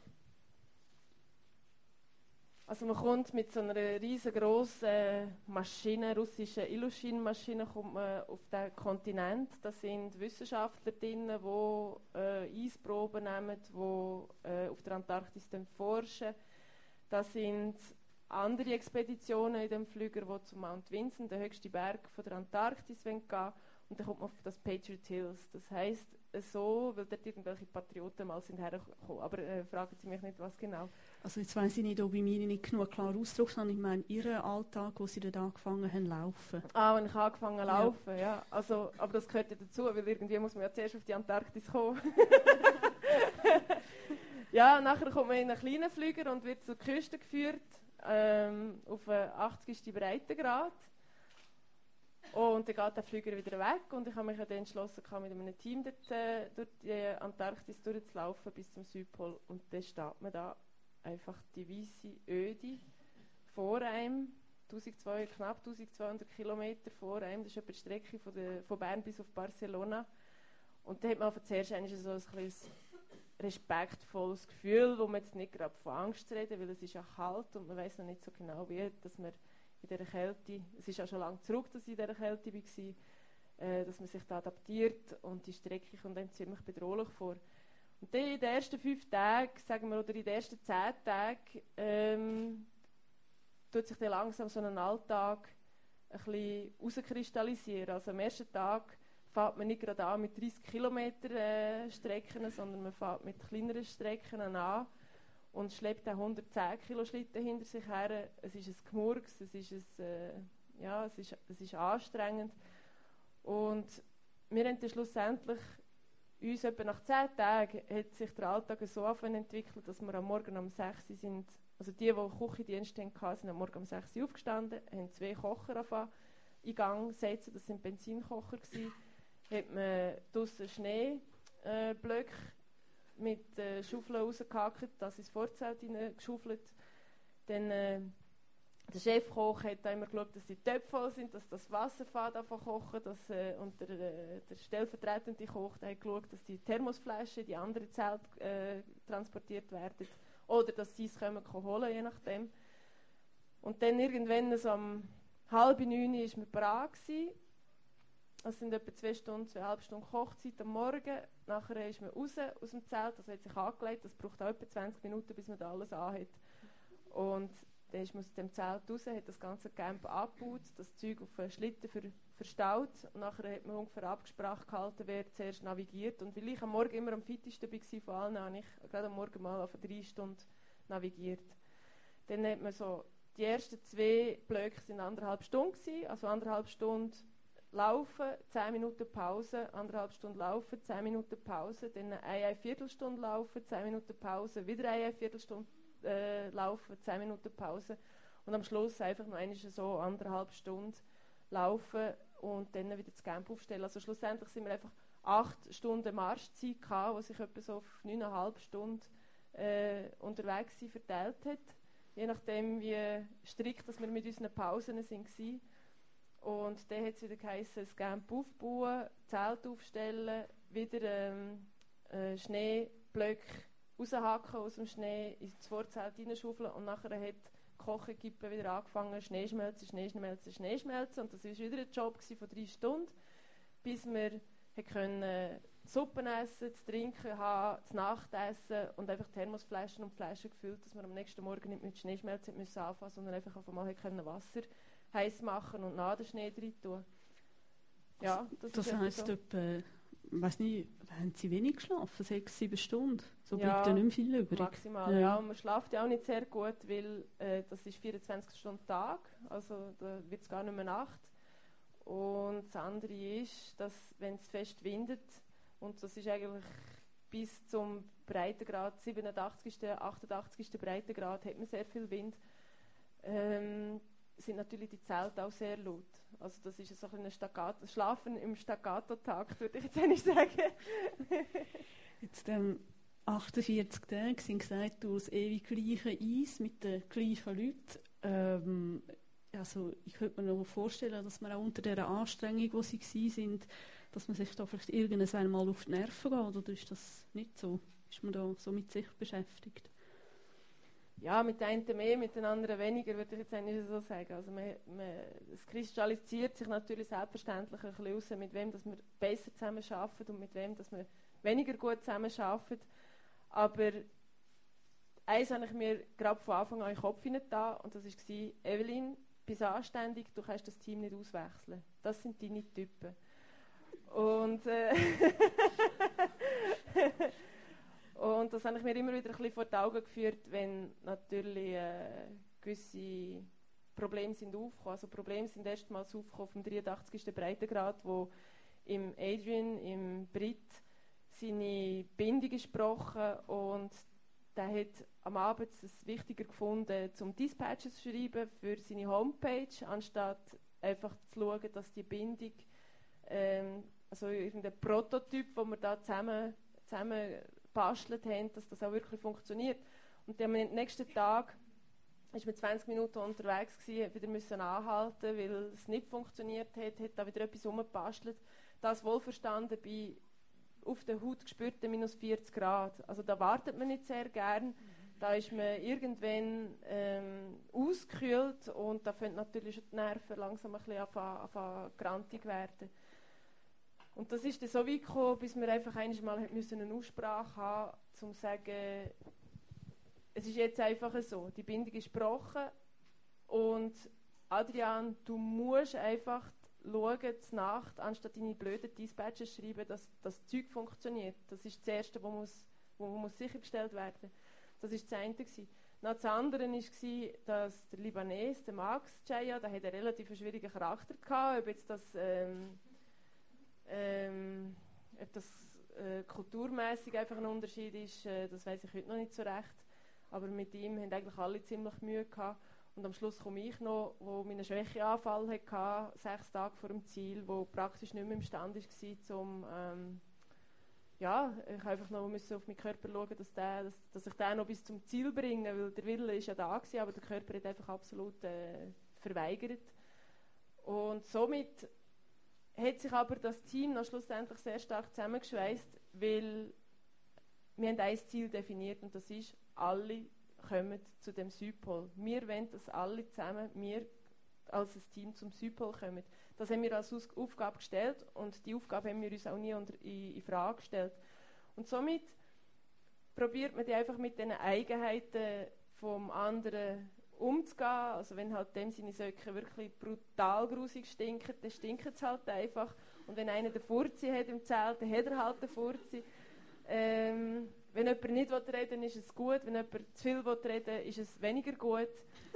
Also man kommt mit so einer riesengroßen Maschine, russischen Ilyushin-Maschine, kommt man auf den Kontinent. Da sind Wissenschaftler drin, die Eisproben nehmen, die auf der Antarktis dann forschen. Da sind andere Expeditionen in dem Flüger, die zum Mount Vinson, der höchste Berg von der Antarktis, gehen. Und dann kommt man auf das Patriot Hills. Das heisst so, weil dort irgendwelche Patrioten mal sind hergekommen. Aber fragen Sie mich nicht, was genau. Also jetzt weiss ich nicht, ob ich mir nicht genug klar ausdrücke, sondern ich meine Ihren Alltag, wo Sie dann angefangen haben zu laufen. Wenn ich angefangen zu laufen, ja. Also, aber das gehört ja dazu, weil irgendwie muss man ja zuerst auf die Antarktis kommen. Ja, nachher kommt man in einen kleinen Flüger und wird zur Küste geführt, auf 80. Breitengrad. Und dann geht der Flüger wieder weg und ich habe mich dann entschlossen, mit einem Team dort, durch die Antarktis durchzulaufen bis zum Südpol. Und dann steht man da einfach die weisse Öde vor einem, knapp 1200 Kilometer vor einem. Das ist etwa die Strecke von Bern bis auf Barcelona. Und da hat man zuerst so ein kleines respektvolles Gefühl, wo man jetzt nicht gerade von Angst reden, weil es ist ja kalt und man weiß noch nicht so genau, wie, dass man in dieser Kälte, es ist ja schon lange zurück, dass ich in dieser Kälte war, dass man sich da adaptiert und die Strecke kommt dann ziemlich bedrohlich vor. Und dann in den ersten 5 Tagen, sagen wir, oder in den ersten 10 Tagen, tut sich dann langsam so ein Alltag ein bisschen herauskristallisieren. Also am ersten Tag fährt man nicht gerade an mit 30 Kilometer Strecken, sondern man fährt mit kleineren Strecken an und schleppt auch 110 Kilo Schlitten hinter sich her. Es ist ein Gemurks, es ist anstrengend. Und wir haben dann schlussendlich uns etwa nach 10 Tagen hat sich der Alltag so entwickelt, dass wir am Morgen um 6 Uhr sind. Also die Küchendienst hatten, sind am Morgen um 6 Uhr aufgestanden, haben 2 Kocher in Gang gesetzt, das waren Benzinkocher. Hat man draussen Schneeblöcke mit Schaufeln rausgehackt, das ins Vorzelt hineingeschaufelt. Dann der Chefkoch hat da immer geschaut, dass die Töpfe voll sind, dass das Wasser davon kochen, und der stellvertretende Koch hat geschaut, dass die Thermosflaschen, die anderen Zelte transportiert werden oder dass sie es holen, je nachdem. Und dann irgendwann so um 8:30 ist man bereit gewesen. Es sind etwa 2,5 Stunden Kochzeit am Morgen. Nachher ist man raus aus dem Zelt, das hat sich angelegt. Das braucht auch etwa 20 Minuten, bis man da alles anhat. Und dann ist man aus dem Zelt raus, hat das ganze Camp abgebaut, das Zeug auf einen Schlitten verstaut. Und nachher hat man ungefähr Absprache gehalten, wer zuerst navigiert. Und weil ich am Morgen immer am fittesten war von allen, habe ich gerade am Morgen mal auf 3 Stunden navigiert. Dann hat man so, die ersten 2 Blöcke sind 1,5 Stunden gewesen, also 1,5 Stunden laufen, 10 Minuten Pause, 1,5 Stunden laufen, 10 Minuten Pause, dann eine Viertelstunde laufen, 10 Minuten Pause, wieder eine Viertelstunde laufen, 10 Minuten Pause und am Schluss einfach noch einmal so 1,5 Stunden laufen und dann wieder das Camp aufstellen. Also schlussendlich sind wir einfach 8 Stunden Marschzeit gehabt, die sich etwa so auf 9,5 Stunden unterwegs sind, verteilt hat. Je nachdem, wie strikt dass wir mit unseren Pausen waren. Und dann hat es wieder geheißen, das Camp aufbauen, Zelt aufstellen, wieder Schneeblöcke raushaken aus dem Schnee, ins Vorzelt hineinschaufeln und nachher hat die Kochequipe wieder angefangen, Schneeschmelzen. Und das war wieder ein Job von 3 Stunden, bis wir hat können Suppen essen, zu trinken haben, zu Nacht essen und einfach Thermosflaschen und Flaschen gefüllt, dass wir am nächsten Morgen nicht mit Schneeschmelzen müssen anfangen, sondern einfach auf einmal können Wasser heiß machen und nach den Schnee rein tun. Ja, das heisst, so. Ich weiss nicht, haben Sie wenig geschlafen? 6, 7 Stunden? So bleibt ja nicht mehr viel übrig. Maximal, ja. Und man schläft ja auch nicht sehr gut, weil das ist 24 Stunden Tag, also da wird es gar nicht mehr Nacht. Und das andere ist, dass wenn es fest windet, und das ist eigentlich bis zum Breitengrad, 87., 88. Breitengrad, hat man sehr viel Wind, sind natürlich die Zelte auch sehr laut. Also das ist so ein Staccato, Schlafen im Staccato-Takt, würde ich jetzt nicht sagen. Jetzt 48 Tage sind gesagt, durch das ewig gleiche Eis mit den gleichen Leuten. Also ich könnte mir noch vorstellen, dass man auch unter dieser Anstrengung, wo sie waren, dass man sich da vielleicht irgendwann mal auf die Nerven geht, oder ist das nicht so? Ist man da so mit sich beschäftigt? Ja, mit den einen mehr, mit den anderen weniger, würde ich jetzt nicht so sagen. Also es kristallisiert sich natürlich selbstverständlich ein bisschen raus, mit wem dass wir besser zusammen arbeiten und mit wem dass wir weniger gut zusammen arbeiten. Aber eins habe ich mir gerade von Anfang an in den Kopf hineingetan, und das war: Evelyn, bist anständig, du kannst das Team nicht auswechseln. Das sind deine Typen. Und, und das habe ich mir immer wieder ein bisschen vor die Augen geführt, wenn natürlich gewisse Probleme sind aufgekommen. Also Probleme sind erstmals aufgekommen vom 83. Breitengrad, wo im Adrian, im Brit, seine Bindung gesprochen, und der hat am Abend es wichtiger gefunden, zum Dispatches zu schreiben für seine Homepage, anstatt einfach zu schauen, dass die Bindung, also irgendein Prototyp, den wir da zusammen bastelt haben, dass das auch wirklich funktioniert. Und am nächsten Tag ist man 20 Minuten unterwegs gewesen, wieder müssen anhalten, weil es nicht funktioniert hat da wieder etwas umgebastelt. Das wohlverstanden bei auf der Haut gespürten minus 40 Grad. Also da wartet man nicht sehr gern. Da ist man irgendwann ausgekühlt, und da fangen natürlich schon die Nerven langsam ein bisschen an grantig werden. Und das ist dann so weit gekommen, bis wir einfach einmal eine Aussprache haben, um zu sagen, es ist jetzt einfach so, die Bindung ist gebrochen, und Adrian, du musst einfach schauen, zur Nacht, anstatt deine blöden Dispatches schreiben, dass das Zeug funktioniert. Das ist das Erste, was muss sichergestellt werden. Das war das eine. Das andere war, dass der Libanese, der Max Chaya, der hat einen relativ schwierigen Charakter gehabt. Ob jetzt das, kulturmässig einfach ein Unterschied ist, das weiß ich heute noch nicht so recht. Aber mit ihm haben eigentlich alle ziemlich Mühe gehabt. Und am Schluss komme ich noch, wo meine Schwächeanfall hatte, 6 Tage vor dem Ziel, wo praktisch nicht mehr imstande war, ich einfach noch auf meinen Körper schauen, dass ich den noch bis zum Ziel bringe, weil der Wille ist ja da gewesen, aber der Körper hat einfach absolut verweigert. Und somit hat sich aber das Team noch schlussendlich sehr stark zusammengeschweißt, weil wir haben ein Ziel definiert, und das ist, alle kommen zu dem Südpol. Wir wollen, dass alle zusammen, wir als ein Team zum Südpol kommen. Das haben wir als Aufgabe gestellt, und die Aufgabe haben wir uns auch nie in Frage gestellt. Und somit probiert man die einfach mit den Eigenheiten vom anderen umzugehen. Also wenn halt dem seine Söcke wirklich brutal grusig stinken, dann stinkt es halt einfach. Und wenn einer den Furzi hat im Zelt, dann hat er halt den Furzi. Wenn jemand nicht reden will, ist es gut. Wenn jemand zu viel reden will, ist es weniger gut.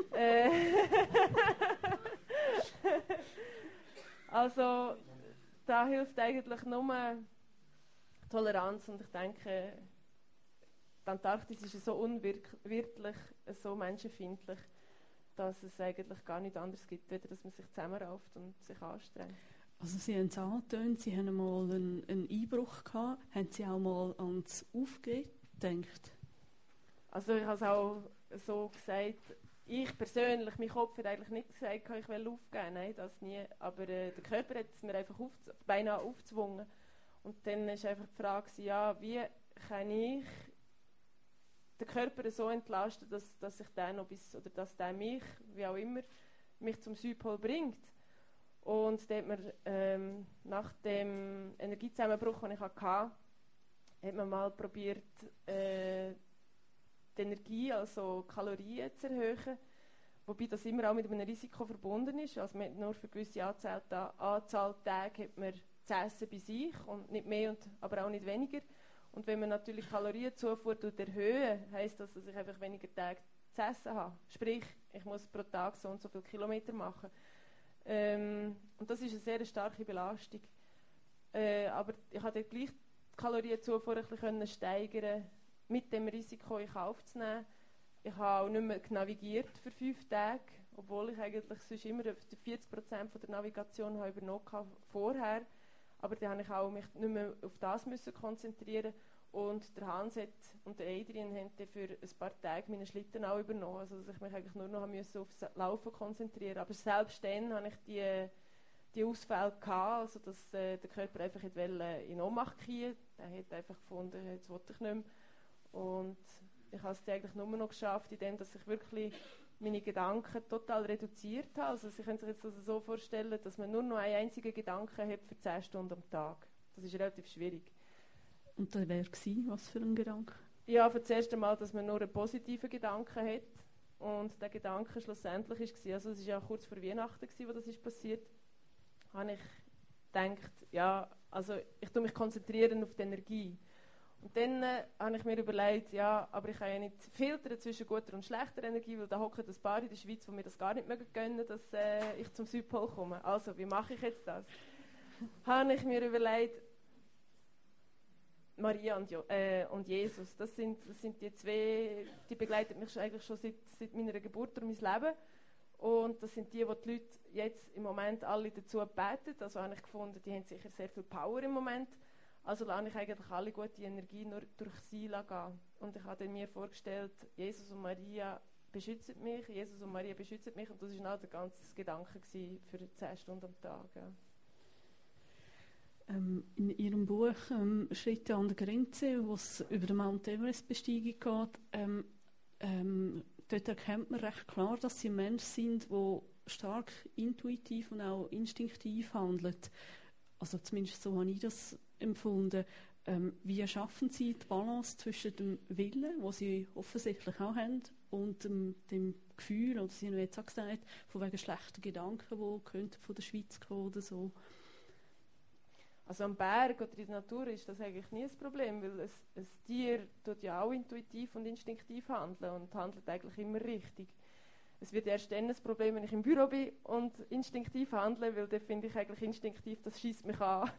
Also, da hilft eigentlich nur Toleranz. Und ich denke, die Antarktis ist so unwirtlich, so menschenfeindlich, dass es eigentlich gar nicht anders gibt, als dass man sich zusammenrauft und sich anstrengt. Also Sie haben es angetönt, Sie haben mal einen Einbruch gehabt. Haben Sie auch mal ans Aufgeben gedacht? Also ich habe es auch so gesagt, ich persönlich, mein Kopf hat eigentlich nicht gesagt, ich will aufgeben, nein, das nie. Aber der Körper hat es mir einfach beinahe aufgezwungen. Und dann war einfach die Frage, ja, wie kann ich den Körper so entlasten, dass ich den noch dass der mich, wie auch immer, mich zum Südpol bringt. Und da hat man nach dem Energiezusammenbruch, den ich hatte, hat man mal probiert, die Energie, also Kalorien zu erhöhen. Wobei das immer auch mit einem Risiko verbunden ist. Also man hat nur für eine gewisse Anzahl Tage hat man zu essen bei sich und nicht mehr, aber auch nicht weniger. Und wenn man natürlich Kalorienzufuhr erhöhen, heisst das, dass ich einfach weniger Tage zu essen habe. Sprich, ich muss pro Tag so und so viele Kilometer machen. Und das ist eine sehr starke Belastung. Aber ich konnte gleich die Kalorienzufuhr ein bisschen steigern, mit dem Risiko in Kauf zu nehmen. Ich habe auch nicht mehr navigiert für 5 Tage, obwohl ich eigentlich sonst immer 40% von der Navigation habe übernommen vorher. Aber dann habe ich auch mich nicht mehr auf das müssen konzentrieren. Und der Hans und der Adrian haben für ein paar Tage meine Schlitten auch übernommen. Also dass ich mich eigentlich nur noch aufs Laufen konzentrieren. Aber selbst dann hatte ich die Ausfälle gehabt, also dass der Körper einfach in Ohnmacht gehen. Er hat einfach gefunden, jetzt will ich nicht mehr. Und ich habe es eigentlich nur noch geschafft, indem dass ich wirklich meine Gedanken total reduziert habe. Also Sie können sich jetzt das so vorstellen, dass man nur noch einen einzigen Gedanken hat für 10 Stunden am Tag. Das ist relativ schwierig. Und das wäre was für ein Gedanke? Ja, für das erste Mal, dass man nur einen positiven Gedanken hat. Und der Gedanke schlussendlich war, also es war ja kurz vor Weihnachten, wo das ist passiert, habe ich gedacht, ja, also ich konzentriere mich auf die Energie. Und dann habe ich mir überlegt, ja, aber ich kann ja nicht filtern zwischen guter und schlechter Energie, weil da hocken ein paar in der Schweiz, die mir das gar nicht gönnen, dass ich zum Südpol komme. Also, wie mache ich jetzt das? Habe ich mir überlegt, Maria und Jesus, das sind die zwei, die begleiten mich eigentlich schon seit meiner Geburt durch mein Leben. Und das sind die Leute jetzt im Moment alle dazu beten. Also habe ich gefunden, die haben sicher sehr viel Power im Moment. Also lasse ich eigentlich alle gute Energie nur durch sie gehen. Und ich habe mir vorgestellt, Jesus und Maria beschützen mich, Jesus und Maria beschützen mich. Und das war auch der ganze Gedanke für 10 Stunden am Tag. Ja. In Ihrem Buch «Schritte an der Grenze», wo es über den Mount Everest-Besteigung geht, dort erkennt man recht klar, dass Sie ein Mensch sind, der stark intuitiv und auch instinktiv handelt. Also zumindest so habe ich das empfunden. Wie schaffen Sie die Balance zwischen dem Willen, den Sie offensichtlich auch haben, und dem Gefühl, oder Sie haben jetzt auch gesagt, von wegen schlechten Gedanken, die von der Schweiz kommen oder so? Also am Berg oder in der Natur ist das eigentlich nie ein Problem, weil ein Tier tut ja auch intuitiv und instinktiv handeln und handelt eigentlich immer richtig. Es wird erst dann ein Problem, wenn ich im Büro bin und instinktiv handle, weil dann finde ich eigentlich instinktiv, das schießt mich an.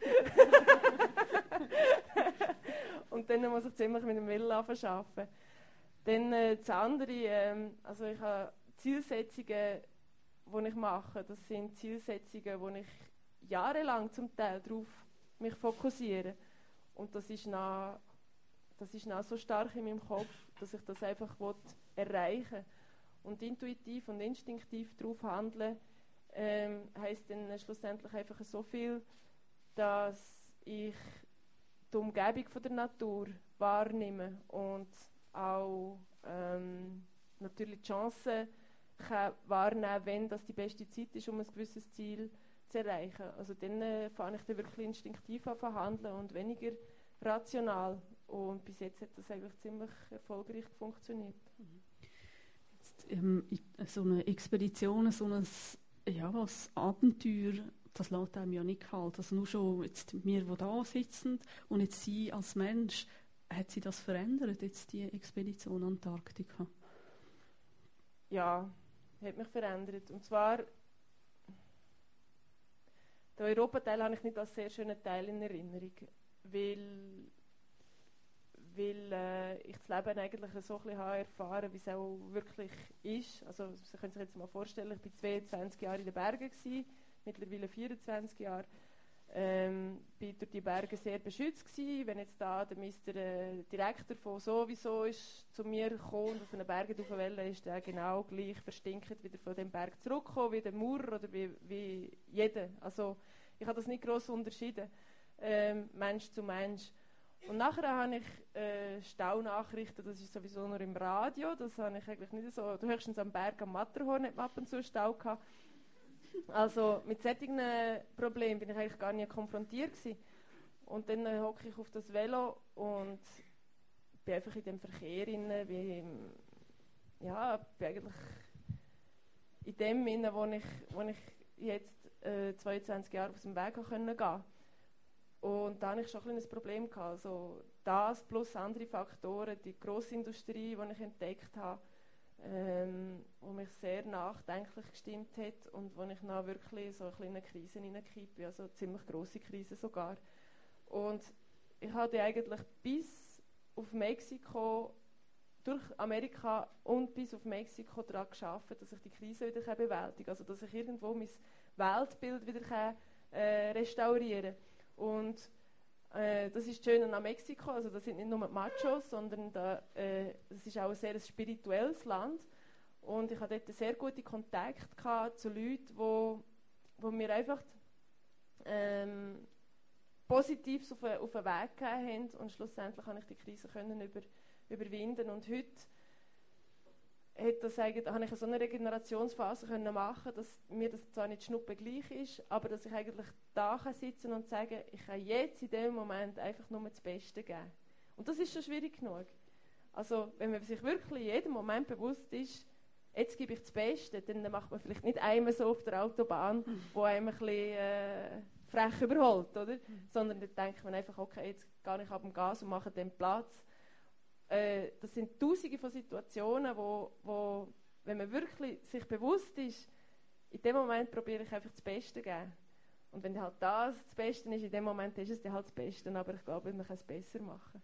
Und dann muss ich ziemlich mit dem Willen arbeiten. Dann das andere, also ich habe Zielsetzungen, die ich mache, das sind Zielsetzungen, wo ich jahrelang zum Teil darauf mich fokussiere. Und das ist noch so stark in meinem Kopf, dass ich das einfach erreichen will. Und intuitiv und instinktiv darauf handeln, heisst dann schlussendlich einfach so viel, dass ich die Umgebung von der Natur wahrnehme und auch natürlich die Chancen wahrnehmen, wenn das die beste Zeit ist, um ein gewisses Ziel zu erreichen. Also dann fange ich dann wirklich instinktiv an zu handeln und weniger rational. Und bis jetzt hat das eigentlich ziemlich erfolgreich funktioniert. Jetzt, so eine Expedition, so ein Abenteuer, das lässt einem ja nicht kalt. Also nur schon jetzt wir, die da sitzen, und jetzt Sie als Mensch, hat Sie das verändert, jetzt die Expedition Antarktika? Ja, hat mich verändert. Und zwar den Europateil habe ich nicht als sehr schönen Teil in Erinnerung, weil ich das Leben eigentlich so ein bisschen erfahren habe, wie es auch wirklich ist. Also Sie können sich jetzt mal vorstellen, ich war 22 Jahre in den Bergen, mittlerweile 24 Jahre. Bin durch die Berge sehr beschützt gewesen. Wenn jetzt da der Direktor von sowieso ist zu mir gekommen und auf einen Berg raufwollte, ist der genau gleich verstinkt wieder von dem Berg zurückgekommen, wie der Maurer oder wie jeder. Also ich habe das nicht gross unterschieden, Mensch zu Mensch. Und nachher habe ich Staunachrichten, das ist sowieso nur im Radio, das habe ich eigentlich nicht so, höchstens am Berg am Matterhorn hat man ab und zu Stau gehabt. Also mit solchen Problemen bin ich eigentlich gar nicht konfrontiert gewesen. Und dann hocke ich auf das Velo und bin einfach in dem Verkehr inne, bin eigentlich in dem inne, wo ich jetzt 22 Jahre auf dem Weg gehen konnte. Und da hatte ich schon ein Problem gehabt. Also das plus andere Faktoren, die Grossindustrie, die ich entdeckt habe, wo mich sehr nachdenklich gestimmt hat und wo ich dann wirklich so eine kleine Krise hineinkippe, also eine ziemlich grosse Krise sogar. Und ich hatte eigentlich bis auf Mexiko, durch Amerika und bis auf Mexiko daran gearbeitet, dass ich die Krise wieder bewältigen kann, also dass ich irgendwo mein Weltbild wieder restaurieren kann. Und das ist das Schöne an Mexiko, also das sind nicht nur die Machos, sondern das ist auch ein sehr spirituelles Land. Und ich hatte dort sehr gute Kontakte zu Leuten, die mir einfach Positives auf den Weg gegeben haben. Und schlussendlich konnte ich die Krise überwinden. Und heute habe ich so eine Regenerationsphase machen, dass mir das zwar nicht schnuppe gleich ist, aber dass ich eigentlich da sitzen und sagen, ich kann jetzt in dem Moment einfach nur das Beste geben. Und das ist schon schwierig genug. Also wenn man sich wirklich in jedem Moment bewusst ist, jetzt gebe ich das Beste, dann macht man vielleicht nicht einmal so auf der Autobahn, wo einem ein bisschen frech überholt, oder? Sondern dann denkt man einfach, okay, jetzt gehe ich ab dem Gas und mache den Platz. Das sind Tausende von Situationen, wo, wenn man wirklich sich bewusst ist, in dem Moment probiere ich einfach das Beste zu geben. Und wenn halt das Beste ist, in dem Moment ist es dann halt das Beste, aber ich glaube, man kann es besser machen.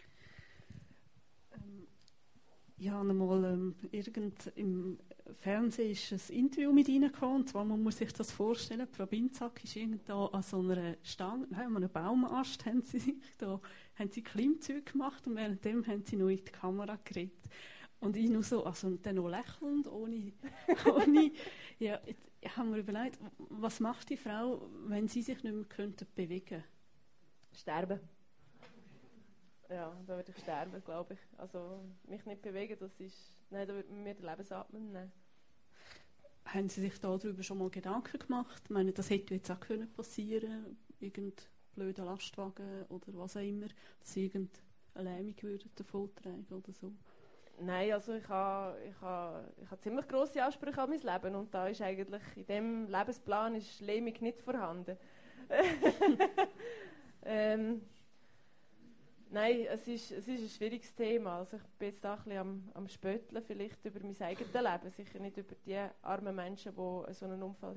Ja, einmal im Fernsehen ist ein Interview mit ihnen gekommen, und zwar, man muss sich das vorstellen, Frau Binzak ist irgendwo an so einer Stange, an einem Baumast, haben sie Klimmzüge gemacht und währenddem haben sie noch in die Kamera geredet. Und ich nur so, also dann noch lächelnd, ohne ja, ich habe mir überlegt, was macht die Frau, wenn sie sich nicht mehr bewegen könnte? Sterben. Ja, da würde ich sterben, glaube ich. Also mich nicht bewegen, da würde mir den Lebensatmen nehmen. Haben Sie sich darüber schon mal Gedanken gemacht? Ich meine, das hätte jetzt auch passieren können, irgendein blöder Lastwagen oder was auch immer, dass Sie irgendeine Lähmung davontragen oder so? Nein, also ich habe ziemlich grosse Ansprüche an mein Leben und da ist eigentlich in diesem Lebensplan ist Lähmung nicht vorhanden. Nein, es ist ein schwieriges Thema. Also ich bin jetzt da ein bisschen am Spötteln, vielleicht über mein eigenes Leben, sicher nicht über die armen Menschen, die so einen Unfall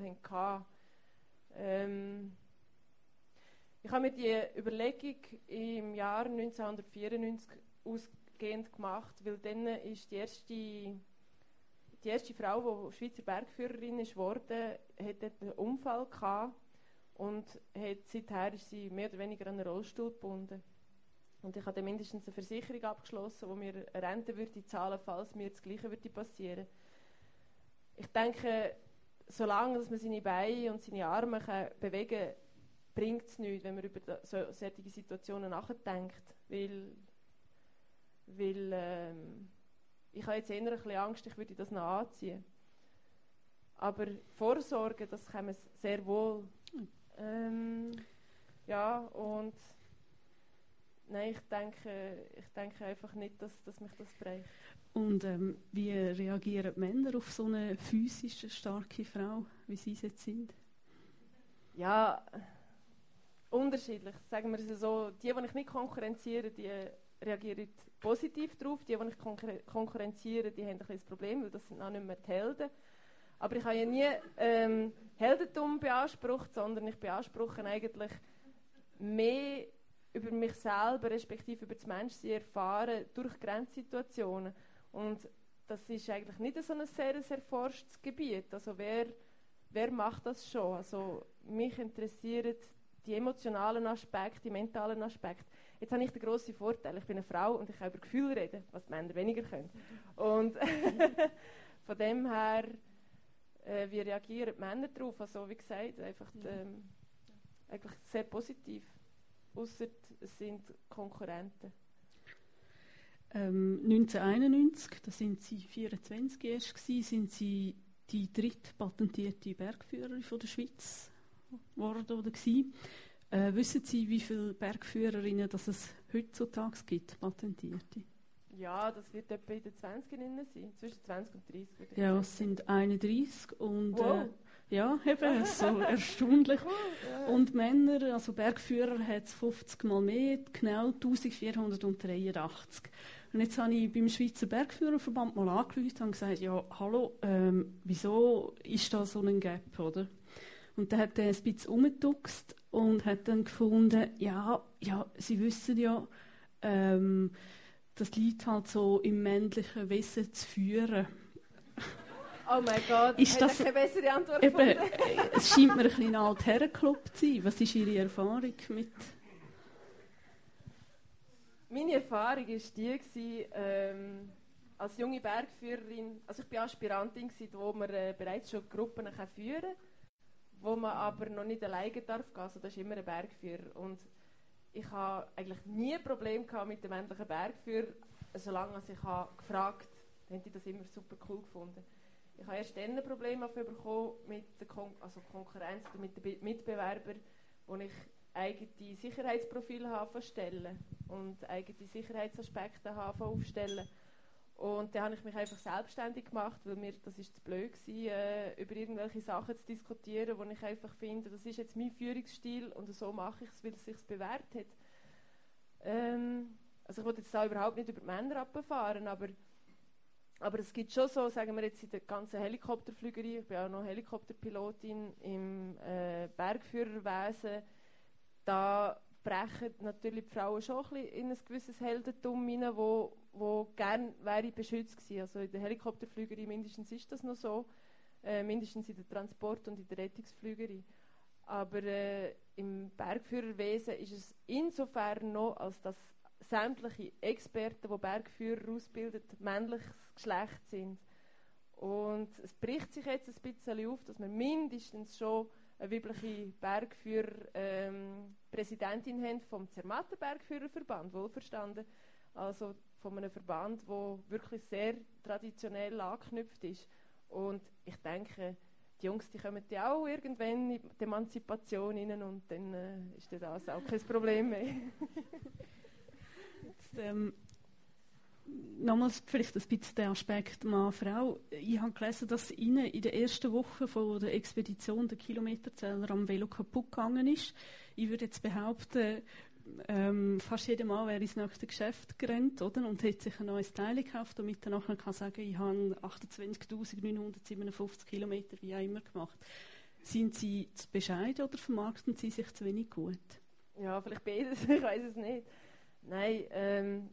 hatten. Ich habe mir die Überlegung im Jahr 1994 ausgehend gemacht, weil dann ist die erste Frau, die Schweizer Bergführerin ist geworden, hat dort einen Unfall gehabt und seither ist sie mehr oder weniger an einen Rollstuhl gebunden. Und ich habe dann mindestens eine Versicherung abgeschlossen, die mir eine Rente würde zahlen, falls mir das Gleiche würde passieren. Ich denke, solange dass man seine Beine und seine Arme bewegen kann, bringt es nichts, wenn man über solche Situationen nachdenkt. Weil ich habe jetzt eher ein bisschen Angst, ich würde das noch anziehen. Aber Vorsorge, das kann man sehr wohl. Ja, und nein, ich denke einfach nicht, dass mich das prägt. Und wie reagieren die Männer auf so eine physisch starke Frau, wie sie es jetzt sind? Ja, unterschiedlich. Sagen wir es so, die ich nicht konkurrenziere, die reagieren positiv darauf. Die ich konkurrenziere, die haben ein bisschen das Problem, weil das sind auch nicht mehr die Helden. Aber ich habe ja nie Heldentum beansprucht, sondern ich beanspruche eigentlich mehr über mich selber, respektive über das Menschsein erfahren durch Grenzsituationen. Und das ist eigentlich nicht so ein sehr erforschtes Gebiet. Also wer macht das schon? Also mich interessieren die emotionalen Aspekte, die mentalen Aspekte. Jetzt habe ich den grossen Vorteil, ich bin eine Frau und ich kann über Gefühle reden, was die Männer weniger können. Und von dem her, wie reagieren die Männer darauf? Also wie gesagt, einfach eigentlich sehr positiv. Ausser es sind Konkurrenten. 1991, da sind Sie 24 erst gewesen, sind Sie die drittpatentierte Bergführerin von der Schweiz geworden oder gewesen. Wissen Sie, wie viele Bergführerinnen das es heutzutage gibt, patentierte? Ja, das wird etwa in den 20ern sein, zwischen 20 und 30. Ja, es sind 31 und wow. Ja, eben, so erstaunlich. Cool, ja. Und Männer, also Bergführer, hat es 50 Mal mehr, genau 1483. Und jetzt habe ich beim Schweizer Bergführerverband mal angerufen und gesagt, ja, hallo, wieso ist da so ein Gap, oder? Und dann hat er ein bisschen umgetuckst und hat dann gefunden, ja, Sie wissen ja, das liegt halt so im männlichen Wesen zu führen. Oh mein Gott, ist das keine bessere Antwort eben, gefunden? es scheint mir ein bisschen ein Altherrenclub zu sein. Was ist Ihre Erfahrung mit? Meine Erfahrung war die, als junge Bergführerin, also ich war Aspirantin, wo man bereits schon Gruppen führen kann, wo man aber noch nicht alleine darf gehen, also das ist immer ein Bergführer. Und ich hatte eigentlich nie ein Problem mit dem männlichen Bergführer, solange ich gefragt habe, dann habe ich das immer super cool gefunden. Ich habe erst dann ein Problem bekommen mit der Konkurrenz oder mit den Mitbewerbern, wo ich eigene Sicherheitsprofile erstellen und eigene Sicherheitsaspekte aufstellen. Und dann habe ich mich einfach selbstständig gemacht, weil mir das ist zu blöd war, über irgendwelche Sachen zu diskutieren, wo ich einfach finde, das ist jetzt mein Führungsstil und so mache ich es, weil es sich bewährt hat. Also ich will jetzt da überhaupt nicht über die Männer abfahren, aber es gibt schon so, sagen wir jetzt in der ganzen Helikopterflügerei, ich bin auch noch Helikopterpilotin im Bergführerwesen, da brechen natürlich die Frauen schon ein bisschen in ein gewisses Heldentum hinein, wo gerne wäre beschützt gewesen. Also in der Helikopterflügerei mindestens ist das noch so, mindestens in der Transport- und in der Rettungsflügerei. Aber im Bergführerwesen ist es insofern noch, als dass sämtliche Experten, die Bergführer ausbilden, männliches Geschlecht sind. Und es bricht sich jetzt ein bisschen auf, dass wir mindestens schon eine weibliche Bergführer-Präsidentin haben vom Zermatten Bergführerverband, wohlverstanden. Also von einem Verband, der wirklich sehr traditionell angeknüpft ist. Und ich denke, die Jungs, die kommen ja auch irgendwann in die Emanzipation rein und dann ist das auch kein Problem mehr. Nochmals vielleicht ein bisschen der Aspekt Mann-Frau. Ich habe gelesen, dass Ihnen in der ersten Woche von der Expedition der Kilometerzähler am Velo kaputt gegangen ist. Ich würde jetzt behaupten, fast jeder Mann wäre ins nächste Geschäft gerannt, oder? Und hätte sich ein neues Teil gekauft, damit er nachher kann sagen, ich habe 28.957 Kilometer, wie auch immer, gemacht. Sind Sie zu bescheiden oder vermarkten Sie sich zu wenig gut? Ja, vielleicht beides, ich weiß es nicht. Nein,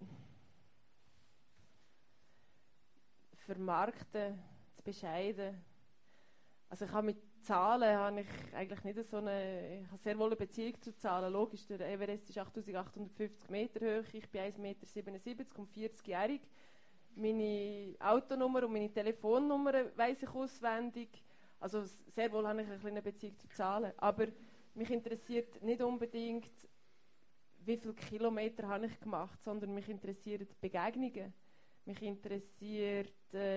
vermarkten, zu bescheiden. Also ich habe mit Zahlen habe ich eigentlich nicht so ich habe sehr wohl eine Beziehung zu Zahlen. Logisch, der Everest ist 8.850 Meter hoch, ich bin 1,77 Meter und 40-jährig. Meine Autonummer und meine Telefonnummer weiss ich auswendig. Also sehr wohl habe ich eine kleine Beziehung zu Zahlen. Aber mich interessiert nicht unbedingt, wie viele Kilometer habe ich gemacht, sondern mich interessieren Begegnungen. Mich interessiert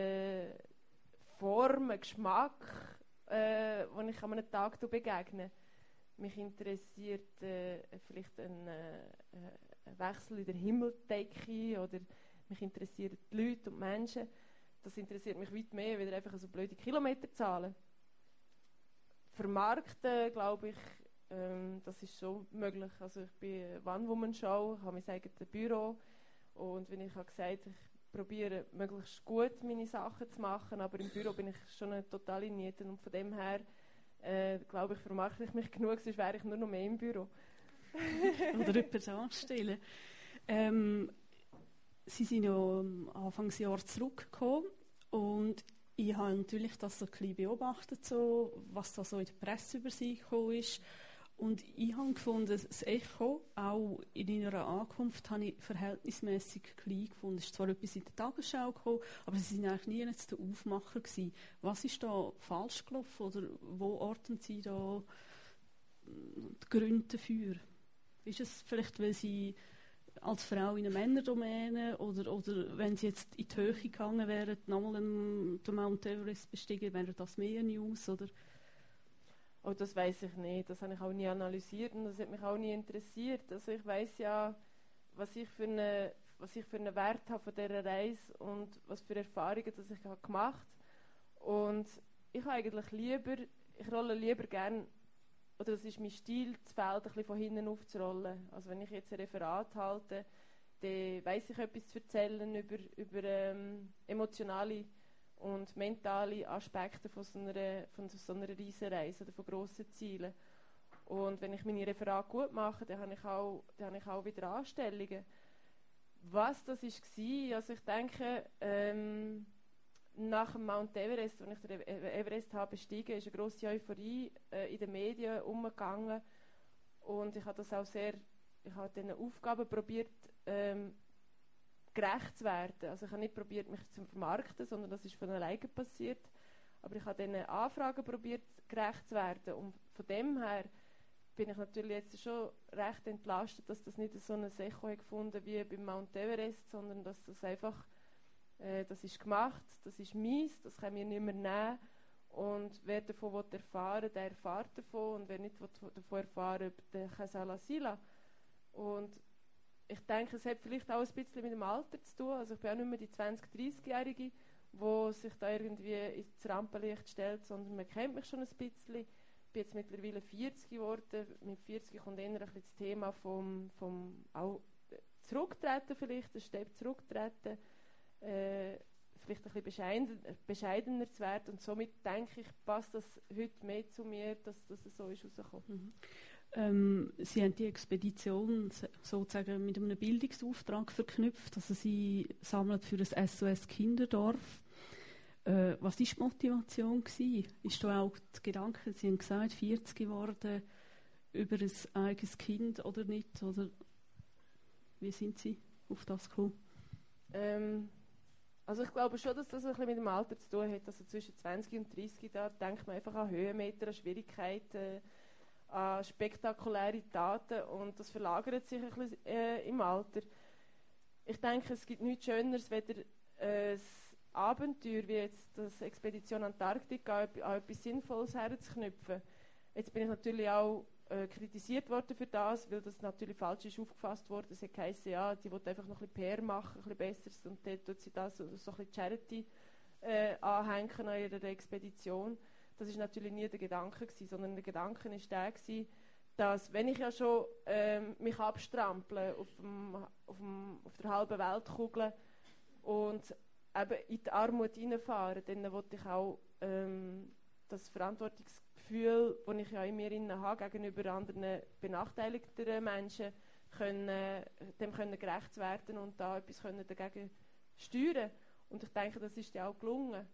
Formen, Geschmack, wo ich an einem Tag begegne. Mich interessiert vielleicht ein Wechsel in der Himmeldecke oder mich interessieren die Leute und die Menschen. Das interessiert mich weit mehr, als einfach so blöde Kilometerzahlen. Vermarkten, glaube ich, das ist schon möglich. Also ich bin One-Woman-Show, ich habe mein eigenes Büro und wie ich habe gesagt, ich probiere möglichst gut meine Sachen zu machen, aber im Büro bin ich schon eine totale Niete und von dem her glaube ich, vermarkte ich mich genug, sonst wäre ich nur noch mehr im Büro. Oder etwas anstellen. Sie sind ja Anfangsjahr zurückgekommen und ich habe natürlich das so ein bisschen beobachtet, so, was da so in der Presse über Sie gekommen ist. Und ich habe gefunden, das Echo, auch in Ihrer Ankunft, habe ich verhältnismäßig klein gefunden. Es ist zwar etwas in der Tagesschau gekommen, aber Sie waren eigentlich nie jetzt der Aufmacher gewesen. Was ist da falsch gelaufen oder wo orten Sie da die Gründe dafür? Ist es vielleicht, weil Sie als Frau in eine Männerdomäne oder wenn sie jetzt in die Höhe gegangen wären, nochmal den Mount Everest bestiegen, wäre das mehr News, oder? Oh, das weiß ich nicht. Das habe ich auch nie analysiert und das hat mich auch nie interessiert. Also ich weiß ja, was ich für einen Wert habe von dieser Reise und was für Erfahrungen das ich habe gemacht habe. Und ich habe eigentlich ich rolle lieber gerne, oder das ist mein Stil, das Feld ein bisschen von hinten aufzurollen. Also wenn ich jetzt ein Referat halte, dann weiss ich etwas zu erzählen über emotionale und mentale Aspekte von so einer Reisereise oder von grossen Zielen. Und wenn ich meine Referate gut mache, dann habe ich auch wieder Anstellungen. Was das war, also ich denke, nach dem Mount Everest, als ich den Everest habe bestiegen, ist eine grosse Euphorie in den Medien umgegangen. Und ich habe diesen Aufgaben probiert, gerecht zu werden. Also ich habe nicht probiert, mich zu vermarkten, sondern das ist von alleine passiert. Aber ich habe diesen Anfragen probiert, gerecht zu werden. Und von dem her bin ich natürlich jetzt schon recht entlastet, dass das nicht so ein Echo gefunden wie beim Mount Everest, sondern dass das einfach, das ist gemacht, das ist meins, das kann mir nicht mehr nehmen. Und wer davon erfahren will, der erfahrt davon. Und wer nicht davon erfahren will, der kann es auch lassen. Und ich denke, es hat vielleicht auch ein bisschen mit dem Alter zu tun. Also ich bin auch nicht mehr die 20-, 30-Jährige, die sich da irgendwie ins Rampenlicht stellt, sondern man kennt mich schon ein bisschen. Ich bin jetzt mittlerweile 40 geworden. Mit 40 kommt eher ein bisschen das Thema vom auch Zurücktreten vielleicht, ein Step zurücktreten, vielleicht ein bisschen bescheidener zu werden. Und somit denke ich, passt das heute mehr zu mir, dass das so ist rausgekommen. Sie haben die Expedition sozusagen mit einem Bildungsauftrag verknüpft, also Sie sammeln für ein SOS Kinderdorf. Was war die Motivation gewesen? Ist da auch der Gedanke, Sie haben gesagt, 40 geworden, über ein eigenes Kind oder nicht? Oder wie sind Sie auf das gekommen? Also ich glaube schon, dass das ein bisschen mit dem Alter zu tun hat. Also zwischen 20 und 30, da denkt man einfach an Höhenmeter, an Schwierigkeiten, an spektakuläre Taten und das verlagert sich ein bisschen im Alter. Ich denke, es gibt nichts Schöneres, weder ein Abenteuer wie jetzt das Expedition Antarktika an etwas Sinnvolles herzuknüpfen. Jetzt bin ich natürlich auch kritisiert worden für das, weil das natürlich falsch ist aufgefasst worden. Es hat geheißen, ja, die will einfach noch ein bisschen PR machen, ein bisschen Besseres und dann tut sie das so ein bisschen Charity anhängen an ihrer Expedition. Das ist natürlich nie der Gedanke gewesen, sondern der Gedanke war der gewesen, dass, wenn ich ja schon mich abstrample auf der halben Weltkugel und eben in die Armut reinfahren, dann wollte ich auch das Verantwortungsgefühl, das ich ja in mir habe, gegenüber anderen benachteiligten Menschen, dem gerecht werden und da etwas dagegen steuern. Und ich denke, das ist ja auch gelungen.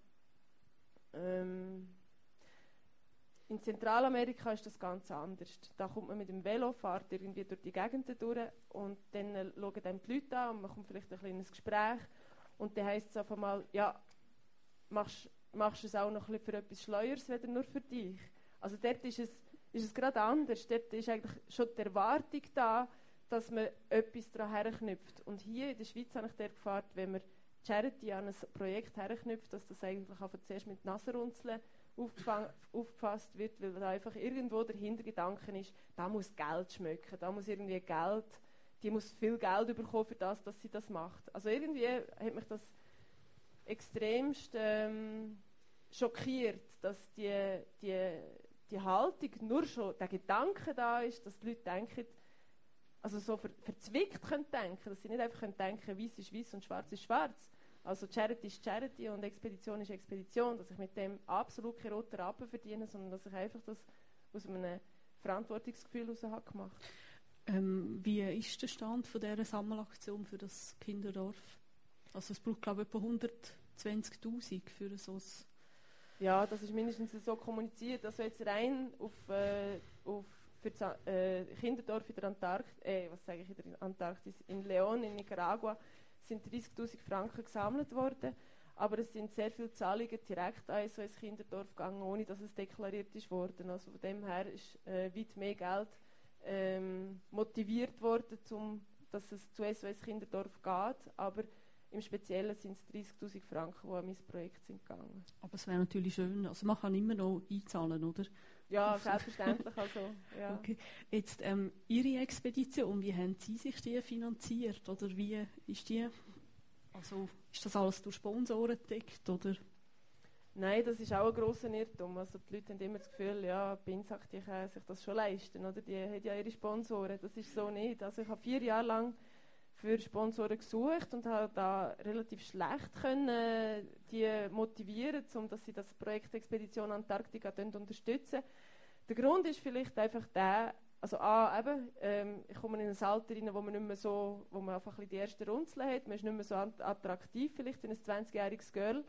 In Zentralamerika ist das ganz anders. Da kommt man mit dem Velo, fährt irgendwie durch die Gegenden durch und dann schauen einem die Leute an und man kommt vielleicht ein kleines Gespräch und dann heisst es auf einmal, ja, machst du es auch noch ein bisschen für etwas Schleueres, weder nur für dich. Also dort ist es gerade anders. Dort ist eigentlich schon die Erwartung da, dass man etwas daran herknüpft. Und hier in der Schweiz habe ich dort gefragt, wenn man Charity an ein Projekt herknüpft, dass das eigentlich auch zuerst mit Nasenrunzeln aufgefasst wird, weil da einfach irgendwo der Hintergedanke ist, da muss Geld schmecken, da muss irgendwie Geld, die muss viel Geld bekommen für das, dass sie das macht. Also irgendwie hat mich das extremst schockiert, dass die Haltung, nur schon der Gedanke da ist, dass die Leute denken, also so verzwickt können denken, dass sie nicht einfach können denken, weiß ist weiß und schwarz ist schwarz. Also Charity ist Charity und Expedition ist Expedition, dass ich mit dem absolut keine roten Rappen verdiene, sondern dass ich einfach das aus einem Verantwortungsgefühl heraus habe gemacht. Wie ist der Stand von dieser Sammelaktion für das Kinderdorf? Also es braucht, glaube ich, etwa 120'000 für so ein... Ja, das ist mindestens so kommuniziert. Also jetzt rein für das Kinderdorf in der Antarktis, in León, in Nicaragua, sind 30'000 Franken gesammelt worden. Aber es sind sehr viele Zahlungen direkt an so ein Kinderdorf gegangen, ohne dass es deklariert ist worden. Also von dem her ist weit mehr Geld motiviert worden, um dass es zu SOS Kinderdorf geht, aber im Speziellen sind es 30'000 Franken, die an mein Projekt sind gegangen. Aber es wäre natürlich schön, also man kann immer noch einzahlen, oder? Ja, selbstverständlich. Also, ja. Okay. Jetzt Ihre Expedition, wie haben Sie sich die finanziert? Oder wie ist die? Also ist das alles durch Sponsoren gedeckt? Oder? Nein, das ist auch ein grosser Irrtum. Also die Leute haben immer das Gefühl, ja, Binsack, die können sich das schon leisten, oder? Die haben ja ihre Sponsoren. Das ist so nicht. Also ich habe 4 Jahre lang für Sponsoren gesucht und habe da relativ schlecht können, die motivieren, dass sie das Projekt Expedition Antarktika unterstützen. Der Grund ist vielleicht einfach der, also ich komme in ein Alter rein, wo man nicht mehr so, wo man einfach ein bisschen die ersten Runzeln hat, man ist nicht mehr so attraktiv vielleicht für ein 20-jähriges Girl.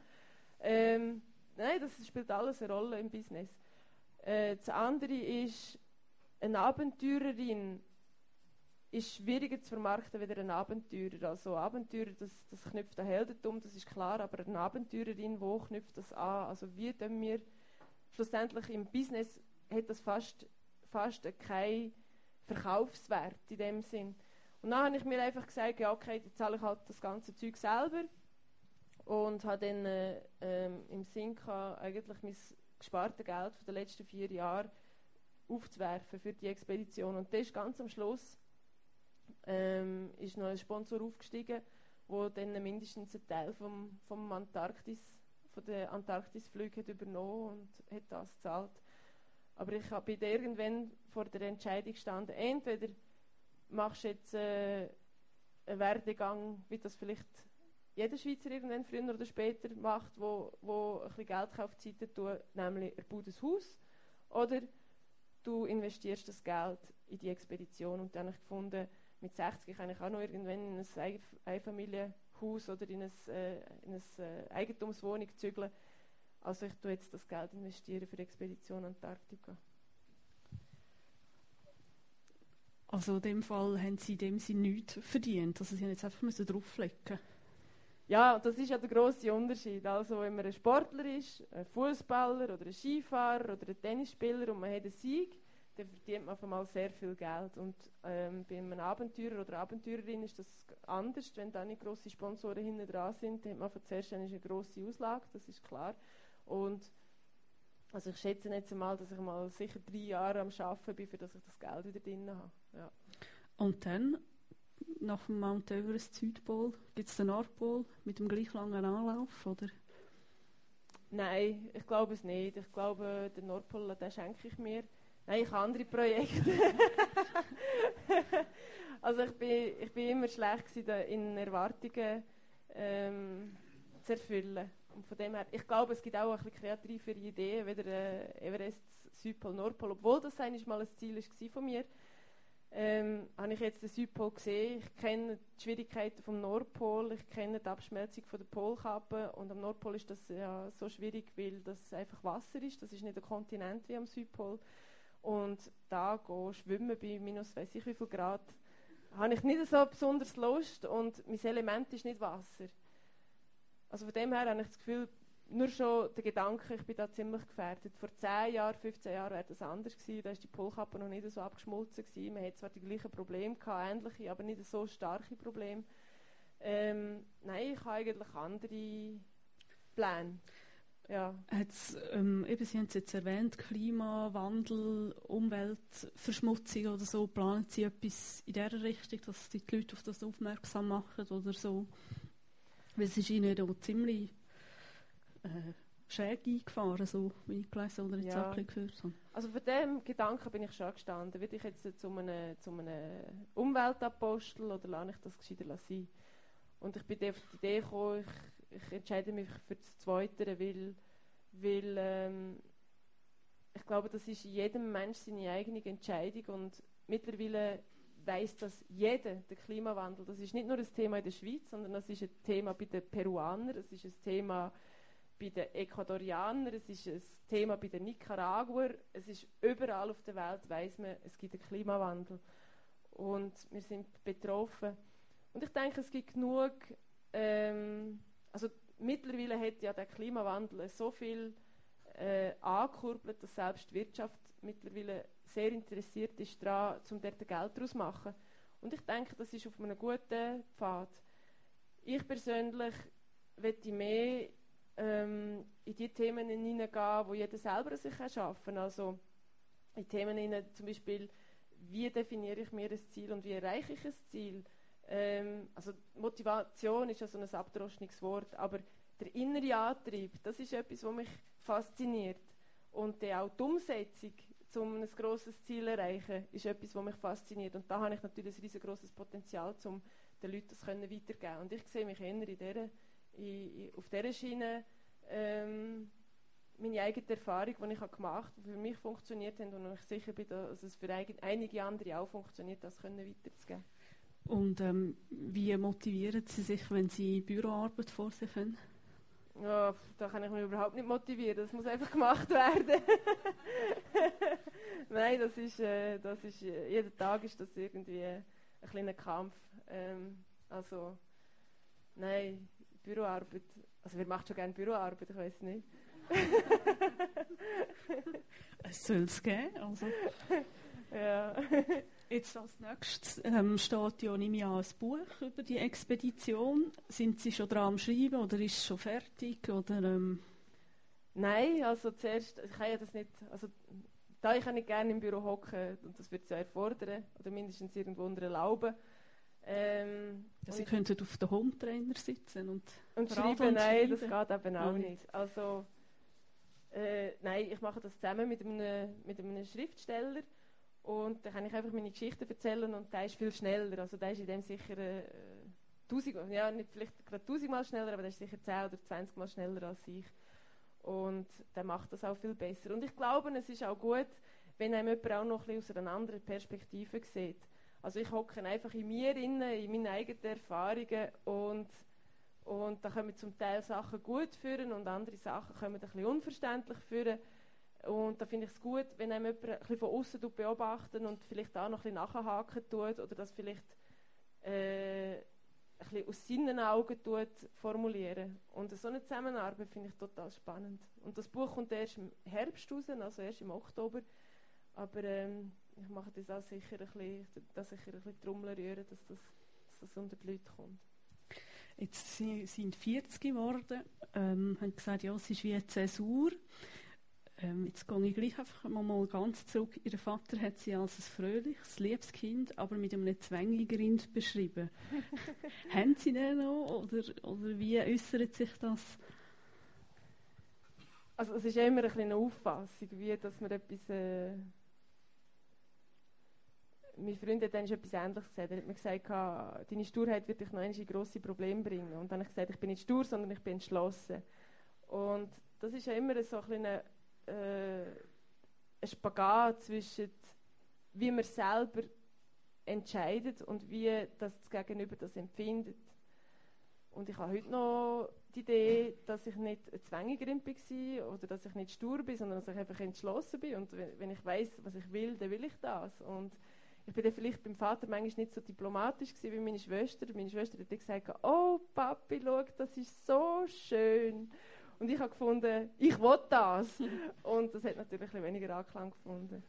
Nein, das spielt alles eine Rolle im Business. Das andere ist, eine Abenteurerin ist schwieriger zu vermarkten als ein Abenteurer. Also Abenteurer, das knüpft an Heldentum, das ist klar, aber eine Abenteurerin, wo knüpft das an? Also wie tun wir schlussendlich im Business, hat das fast keinen Verkaufswert in dem Sinn. Und dann habe ich mir einfach gesagt, ja okay, dann zahle ich halt das ganze Zeug selber und habe dann im Sinn gehabt, eigentlich mein gespartes Geld von den letzten 4 Jahren aufzuwerfen für die Expedition. Und das ist ganz am Schluss ist noch ein Sponsor aufgestiegen, der dann mindestens einen Teil von den Antarktisflügen hat übernommen und hat das gezahlt. Aber ich bin irgendwann vor der Entscheidung gestanden, entweder machst du jetzt einen Werdegang, wie das vielleicht jeder Schweizer irgendwann früher oder später macht, wo ein bisschen Geld auf die Seite tut, nämlich er baut ein Haus, oder du investierst das Geld in die Expedition. Und dann habe ich gefunden, mit 60 kann ich auch noch irgendwann in ein Einfamilienhaus oder in eine Eigentumswohnung zügeln. Also ich tue jetzt das Geld investieren für die Expedition Antarktika. Also in dem Fall haben Sie in dem Sinne nichts verdient. Also Sie haben jetzt einfach drauflegen. Ja, das ist ja der grosse Unterschied. Also wenn man ein Sportler ist, ein Fußballer oder ein Skifahrer oder ein Tennisspieler und man hat einen Sieg, dann verdient man auf einmal sehr viel Geld. Und bei einem Abenteurer oder Abenteurerin ist das anders. Wenn da nicht grosse Sponsoren hinten dran sind, dann hat man von zuerst eine grosse Auslage, das ist klar. Und also ich schätze jetzt einmal, dass ich mal sicher 3 Jahre am Arbeiten bin, für dass ich das Geld wieder drin habe. Ja. Und dann, nach dem Mount Everest Südpol, gibt es den Nordpol mit dem gleich langen Anlauf, oder? Nein, ich glaube es nicht. Ich glaube, den Nordpol, den schenke ich mir. Nein, ich habe andere Projekte. Also ich bin immer schlecht in Erwartungen zu erfüllen. Und von dem her, ich glaube, es gibt auch ein bisschen kreativere Ideen, wie der Everest, Südpol, Nordpol. Obwohl das eigentlich mal ein Ziel war von mir, habe ich jetzt den Südpol gesehen. Ich kenne die Schwierigkeiten vom Nordpol, ich kenne die Abschmelzung von der Polkappe. Und am Nordpol ist das ja so schwierig, weil das einfach Wasser ist. Das ist nicht ein Kontinent wie am Südpol. Und da schwimmen bei minus weiss ich wie viel Grad, habe ich nicht so besonders Lust und mein Element ist nicht Wasser. Also von dem her habe ich das Gefühl, nur schon der Gedanke, ich bin da ziemlich gefährdet. Vor 10 Jahren, 15 Jahren wäre das anders gewesen, da war die Polkappe noch nicht so abgeschmolzen gewesen. Man hatte zwar die gleichen Probleme gehabt, ähnliche, aber nicht so starke Probleme. Nein, ich habe eigentlich andere Pläne. Ja. Eben, Sie haben es jetzt erwähnt, Klimawandel, Umweltverschmutzung oder so. Planen Sie etwas in dieser Richtung, dass die Leute auf das aufmerksam machen oder so? Weil es ist Ihnen auch ziemlich schräg eingefahren, so wie ich gelesen oder jetzt auch gehört habe. Also von diesem Gedanken bin ich schon gestanden. Will ich jetzt zu einem Umweltapostel oder lasse ich das gescheiter sein? Und ich bin auf die Idee gekommen, ich entscheide mich für das Zweite, weil ich glaube, das ist jedem Menschen seine eigene Entscheidung und mittlerweile weiss das jeder, der Klimawandel. Das ist nicht nur ein Thema in der Schweiz, sondern das ist ein Thema bei den Peruanern, es ist ein Thema bei den Ecuadorianern, es ist ein Thema bei den Nicaraguer, es ist überall auf der Welt, weiss man, es gibt einen Klimawandel und wir sind betroffen. Und ich denke, es gibt genug, also mittlerweile hat ja der Klimawandel so viel angekurbelt, dass selbst die Wirtschaft mittlerweile sehr interessiert ist daran, um dort Geld daraus zu machen. Und ich denke, das ist auf einem guten Pfad. Ich persönlich möchte mehr in die Themen hineingehen, wo jeder selber sich schaffen kann. Also in Themen hinein, zum Beispiel, wie definiere ich mir ein Ziel und wie erreiche ich ein Ziel? Also Motivation ist ja so ein abgedroschenes Wort, aber der innere Antrieb, das ist etwas, was mich fasziniert. Und dann auch die Umsetzung, um ein grosses Ziel zu erreichen, ist etwas, was mich fasziniert. Und da habe ich natürlich ein riesengroßes Potenzial, um den Leuten das weitergeben zu können. Und ich sehe mich eher auf dieser Schiene, meine eigene Erfahrung, die ich gemacht habe, die für mich funktioniert hat und ich sicher bin, dass es für einige andere auch funktioniert, das weiterzugeben. Und wie motivieren Sie sich, wenn Sie Büroarbeit vor sich haben? Ja, da kann ich mich überhaupt nicht motivieren. Das muss einfach gemacht werden. Nein, das ist jeden Tag ist das irgendwie ein kleiner Kampf. Also, nein, Büroarbeit. Also, wer macht schon gerne Büroarbeit? Ich weiß nicht. Es soll es geben. Also. Ja. Jetzt als nächstes steht ja nicht mehr ein Buch über die Expedition. Sind Sie schon dran am Schreiben oder ist es schon fertig? Oder, Nein, also zuerst, ich kann ja das nicht, also da ich nicht gerne im Büro hocken und das wird es ja erfordern, oder mindestens irgendwo unter einer Laube. Sie könnten auf den Home-Trainer sitzen und schreiben, nein, das geht eben auch nicht. Also, nein, ich mache das zusammen mit einem Schriftsteller. Und dann kann ich einfach meine Geschichten erzählen und der ist viel schneller. Also der ist in dem sicher 1000, ja nicht vielleicht gerade 1000-mal schneller, aber der ist sicher 10 oder 20-mal schneller als ich. Und der macht das auch viel besser. Und ich glaube, es ist auch gut, wenn einem jemand auch noch ein bisschen aus einer anderen Perspektive sieht. Also ich hocke einfach in mir inne, in meine eigenen Erfahrungen und da kommen zum Teil Sachen gut führen und andere Sachen kommen ein bisschen unverständlich führen. Und da finde ich es gut, wenn einem jemand ein bisschen von außen beobachten und vielleicht auch noch ein bisschen nachhaken tut oder das vielleicht ein bisschen aus seinen Augen formulieren. Und so eine Zusammenarbeit finde ich total spannend. Und das Buch kommt erst im Herbst raus, also erst im Oktober. Aber ich mache das auch sicher ein bisschen Trommeln rühren, dass das unter die Leute kommt. Jetzt sind 40 geworden, haben gesagt, ja, es ist wie eine Zäsur. Jetzt gehe ich gleich einfach mal ganz zurück. Ihr Vater hat sie als ein fröhliches, liebes Kind, aber mit einem Zwängigrind beschrieben. Haben Sie den noch? Oder wie äußert sich das? Also es ist immer eine Auffassung, wie dass man etwas... Mein Freund hat dann etwas Ähnliches gesagt. Er hat mir gesagt, deine Sturheit wird dich noch in grosse Probleme bringen. Und dann habe ich gesagt, ich bin nicht stur, sondern ich bin entschlossen. Und das ist ja immer so ein Spagat zwischen wie man selber entscheidet und wie das Gegenüber das empfindet. Und ich habe heute noch die Idee, dass ich nicht ein Zwängigerin war oder dass ich nicht stur bin, sondern dass ich einfach entschlossen bin. Und wenn ich weiss, was ich will, dann will ich das. Und ich bin dann vielleicht beim Vater manchmal nicht so diplomatisch gewesen wie meine Schwester. Meine Schwester hat dann gesagt, oh Papi, schau, das ist so schön. Und ich habe gefunden, ich will das. Und das hat natürlich ein bisschen weniger Anklang gefunden.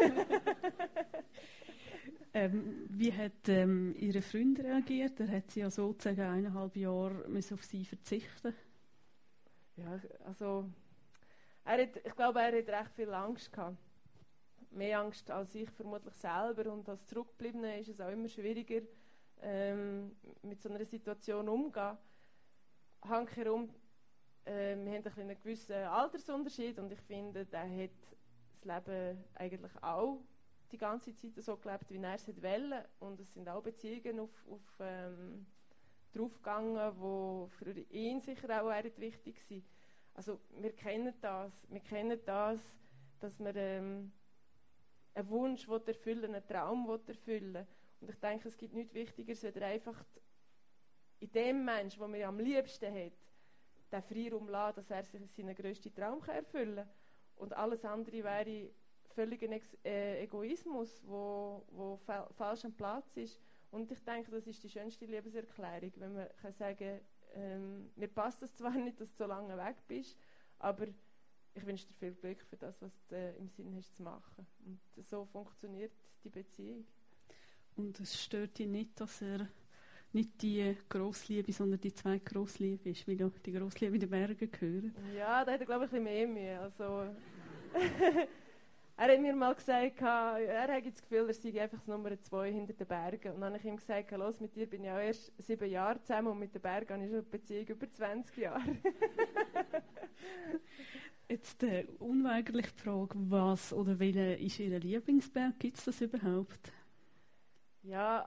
Wie hat Ihr Freund reagiert? Er hat sie ja sozusagen 1,5 Jahre auf sie verzichten. Ja, also ich glaube, er hat recht viel Angst gehabt. Mehr Angst als ich vermutlich selber. Und als Zurückgebliebene ist es auch immer schwieriger, mit so einer Situation umzugehen. Handherum, wir haben einen gewissen Altersunterschied und ich finde, der hat das Leben eigentlich auch die ganze Zeit so gelebt, wie er es wollte. Und es sind auch Beziehungen draufgegangen, die für ihn sicher auch wichtig waren. Also wir kennen das, dass man einen Wunsch erfüllen, einen Traum erfüllen. Und ich denke, es gibt nichts Wichtigeres, als einfach in dem Menschen, den man am liebsten hat, den Freiraum lassen, dass er sich seinen grössten Traum erfüllen kann. Und alles andere wäre völliger Egoismus, wo falsch am Platz ist. Und ich denke, das ist die schönste Liebeserklärung, wenn man kann sagen, mir passt es zwar nicht, dass du so lange weg bist, aber ich wünsche dir viel Glück für das, was du im Sinn hast zu machen. Und so funktioniert die Beziehung. Und es stört ihn nicht, dass er nicht die Grossliebe, sondern die zweite Grossliebe ist, weil ja die Grossliebe in den Bergen gehören. Ja, da hat er, glaube ich, ein bisschen mehr Mühe. Also, er hat mir mal gesagt, er hat das Gefühl, er sei einfach das Nummer 2 hinter den Bergen. Und dann habe ich ihm gesagt, los, mit dir bin ich auch erst 7 Jahre zusammen und mit den Bergen habe ich schon eine Beziehung über 20 Jahre. Jetzt unweigerlich die Frage, was oder welcher ist Ihr Lieblingsberg? Gibt es das überhaupt? Ja,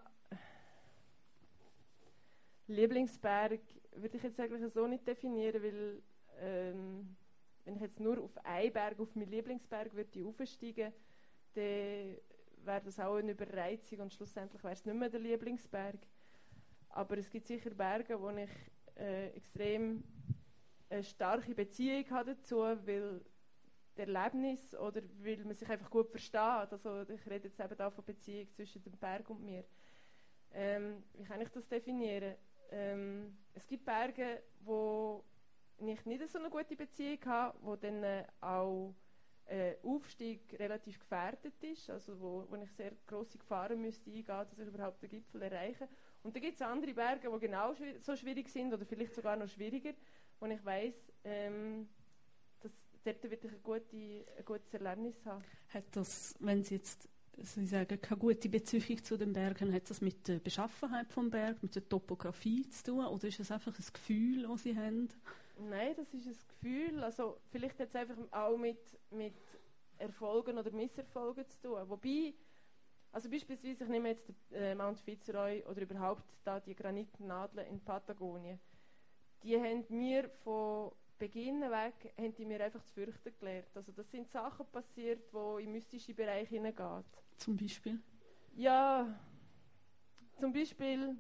Lieblingsberg würde ich jetzt eigentlich so nicht definieren, weil wenn ich jetzt nur auf einen Berg, auf meinen Lieblingsberg würde aufsteigen, dann wäre das auch eine Überreizung und schlussendlich wäre es nicht mehr der Lieblingsberg. Aber es gibt sicher Berge, wo ich extrem eine starke Beziehung habe dazu, weil das Erlebnis oder weil man sich einfach gut versteht. Also ich rede jetzt eben da von Beziehung zwischen dem Berg und mir. Wie kann ich das definieren? Es gibt Berge, wo ich nicht so eine gute Beziehung habe, wo dann auch Aufstieg relativ gefährdet ist, also wo ich sehr grosse Gefahren müsste eingehen, dass ich überhaupt den Gipfel erreiche. Und dann gibt es andere Berge, die genau so schwierig sind oder vielleicht sogar noch schwieriger, wo ich weiss, dass dort wirklich ein gutes Erlebnis haben. Hat das, wenn Sie jetzt Sie sagen, keine gute Beziehung zu den Bergen, hat das mit der Beschaffenheit vom Berg, mit der Topografie zu tun, oder ist es einfach ein Gefühl, das Sie haben? Nein, das ist ein Gefühl. Also vielleicht hat es einfach auch mit Erfolgen oder Misserfolgen zu tun. Wobei, also beispielsweise, ich nehme jetzt den Mount Fitzroy oder überhaupt da die Granitnadeln in Patagonien. Die haben mir von Beginn weg haben die mir einfach zu fürchten gelernt. Also das sind Sachen passiert, die in mystischen Bereich hineingehen. Zum Beispiel? Ja, zum Beispiel,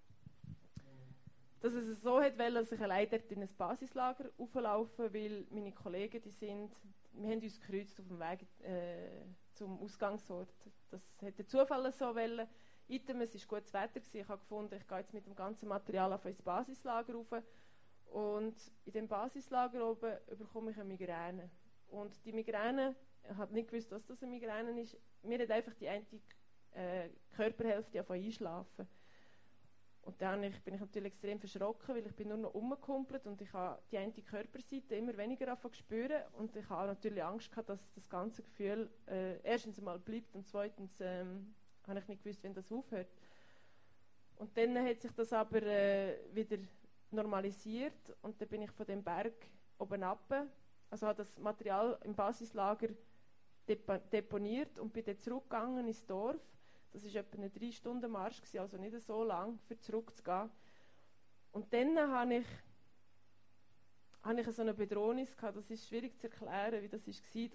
dass es so hat, dass ich allein dort in ein Basislager auflaufen, weil meine Kollegen, wir haben uns gekreuzt auf dem Weg zum Ausgangsort. Das hat der Zufall so wollen. Es war gutes Wetter, ich habe gefunden, ich gehe jetzt mit dem ganzen Material auf ins Basislager rauf. Und in dem Basislager oben bekomme ich eine Migräne. Und die Migräne, ich habe nicht gewusst, was das eine Migräne ist. Mir hat einfach die eine Körperhälfte einschlafen. Und dann bin ich natürlich extrem verschrocken, weil ich bin nur noch umgekumpelt und ich habe die eine Körperseite immer weniger spüren. Und ich habe natürlich Angst gehabt, dass das ganze Gefühl erstens einmal bleibt und zweitens habe ich nicht gewusst, wenn das aufhört. Und dann hat sich das aber wieder normalisiert und dann bin ich von dem Berg oben runter, also habe das Material im Basislager deponiert und bin dann zurückgegangen ins Dorf. Das war etwa eine 3-Stunden-Marsch, also nicht so lang, für zurückzugehen. Und dann habe ich so eine Bedrohung gehabt, das ist schwierig zu erklären, wie das war.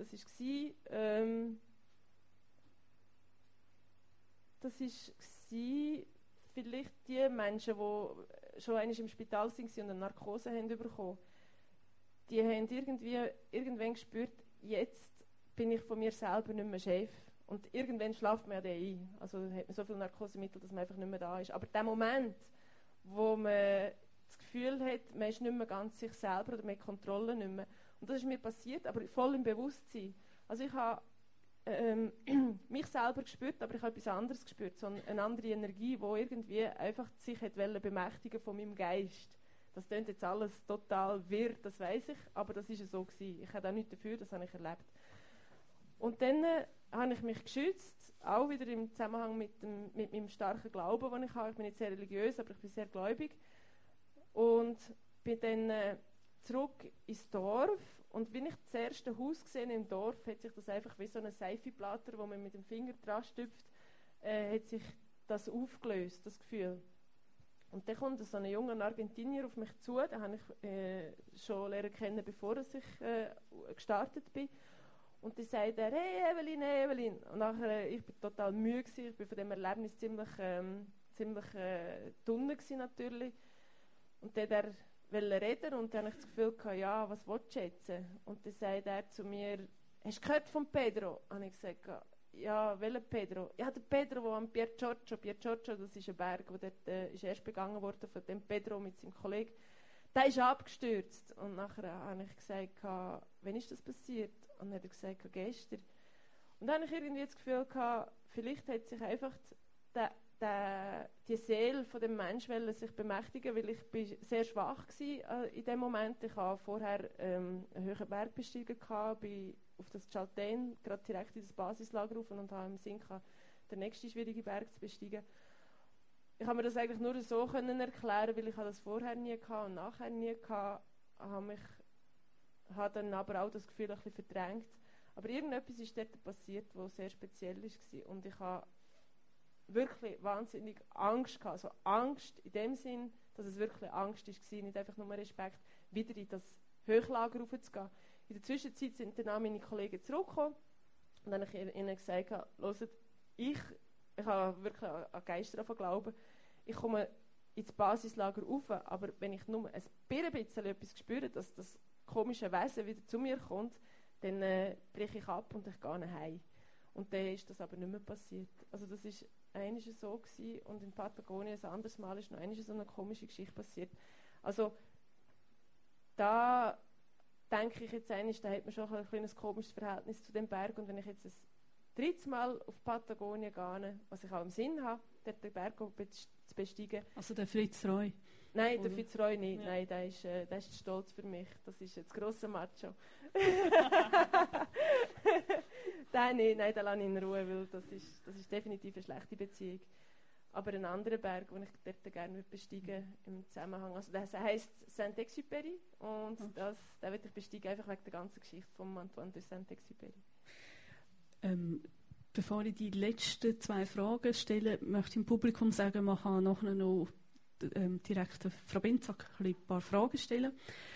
Das war vielleicht die Menschen, die schon einmal im Spital waren und eine Narkose haben bekommen. Die haben irgendwann gespürt, jetzt bin ich von mir selber nicht mehr Chef. Und irgendwann schlaft man ja dann ein. Also hat man so viele Narkosemittel, dass man einfach nicht mehr da ist. Aber der Moment, wo man das Gefühl hat, man ist nicht mehr ganz sich selber oder man hat Kontrolle nicht mehr. Und das ist mir passiert, aber voll im Bewusstsein. Also ich habe mich selber gespürt, aber ich habe etwas anderes gespürt. So eine andere Energie, die irgendwie einfach sich bemächtigen von meinem Geist. Das klingt jetzt alles total wirr, das weiss ich, aber das war so gewesen. Ich habe auch nichts dafür, das habe ich erlebt. Und dann habe ich mich geschützt, auch wieder im Zusammenhang mit meinem starken Glauben, den ich habe. Ich bin nicht sehr religiös, aber ich bin sehr gläubig. Und bin dann zurück ins Dorf. Und wenn ich das erste Haus gesehen im Dorf, hat sich das einfach wie so eine Seifenplatte, wo man mit dem Finger dran stüpft, hat sich das aufgelöst, das Gefühl. Und dann kommt so ein junger Argentinier auf mich zu, den habe ich schon lernen kennen, bevor ich gestartet bin. Und dann sagt er, hey Evelyn, hey Evelyn. Und nachher, ich war total müde, ich war von dem Erlebnis ziemlich dünn natürlich. Und dann wollte er reden und dann habe ich das Gefühl gehabt, ja, was willst du jetzt? Und dann sagt er zu mir, hast du gehört von Pedro? Und ich gesagt, ja, welcher Pedro? Ja, der Pedro, der am Pier Giorgio, das ist ein Berg, der dort ist erst begangen wurde von dem Pedro mit seinem Kollegen, der ist abgestürzt. Und nachher habe ich gesagt, wann ist das passiert? Und dann hat er gesagt, gestern. Und dann habe ich irgendwie das Gefühl gehabt, vielleicht hat sich einfach die Seele von dem Menschen sich bemächtigen, weil ich bin sehr schwach war in dem Moment. Ich habe vorher einen höheren Berg bestiegen, bin auf das Chaltén, gerade direkt in das Basislager rauf und habe im Sinn gehabt, den nächsten schwierigen Berg zu besteigen. Ich habe mir das eigentlich nur so können erklären, weil ich das vorher nie hatte und nachher nie hatte. Habe dann aber auch das Gefühl ein bisschen verdrängt. Aber irgendetwas ist dort passiert, was sehr speziell war. Und ich habe wirklich wahnsinnig Angst gehabt. Also Angst in dem Sinn, dass es wirklich Angst war, nicht einfach nur Respekt, wieder in das Höchlager raufzugehen. In der Zwischenzeit sind dann auch meine Kollegen zurückgekommen und dann habe ich ihnen gesagt, hört, ich habe wirklich an Geister davon glauben, ich komme ins Basislager rauf, aber wenn ich nur ein bisschen etwas spüre, dass das komische Wesen wieder zu mir kommt, dann breche ich ab und ich gehe nach Hause. Und dann ist das aber nicht mehr passiert. Also das war einmal so gewesen, und in Patagonien ein anderes Mal ist noch einmal so eine komische Geschichte passiert. Also da denke ich jetzt eigentlich, da hat man schon ein kleines komisches Verhältnis zu dem Berg, und wenn ich jetzt ein drittes Mal auf Patagonien gehe, was ich auch im Sinn habe, dort den Berg zu besteigen. Also der Fritz Roy? Nein, oder? Der Fritz Roy nicht. Ja. Nein, der ist stolz für mich. Das ist jetzt grosser Macho. Nein, den lasse ich in Ruhe, weil das ist definitiv eine schlechte Beziehung. Aber ein anderer Berg, den ich dort gerne besteigen im Zusammenhang. Also das heisst Saint-Exupéry, und den will ich besteigen, einfach wegen der ganzen Geschichte von Antoine de Saint-Exupéry. Bevor ich die letzten 2 Fragen stelle, möchte ich dem Publikum sagen, man kann nachher noch direkt Frau Binzak ein paar Fragen stellen.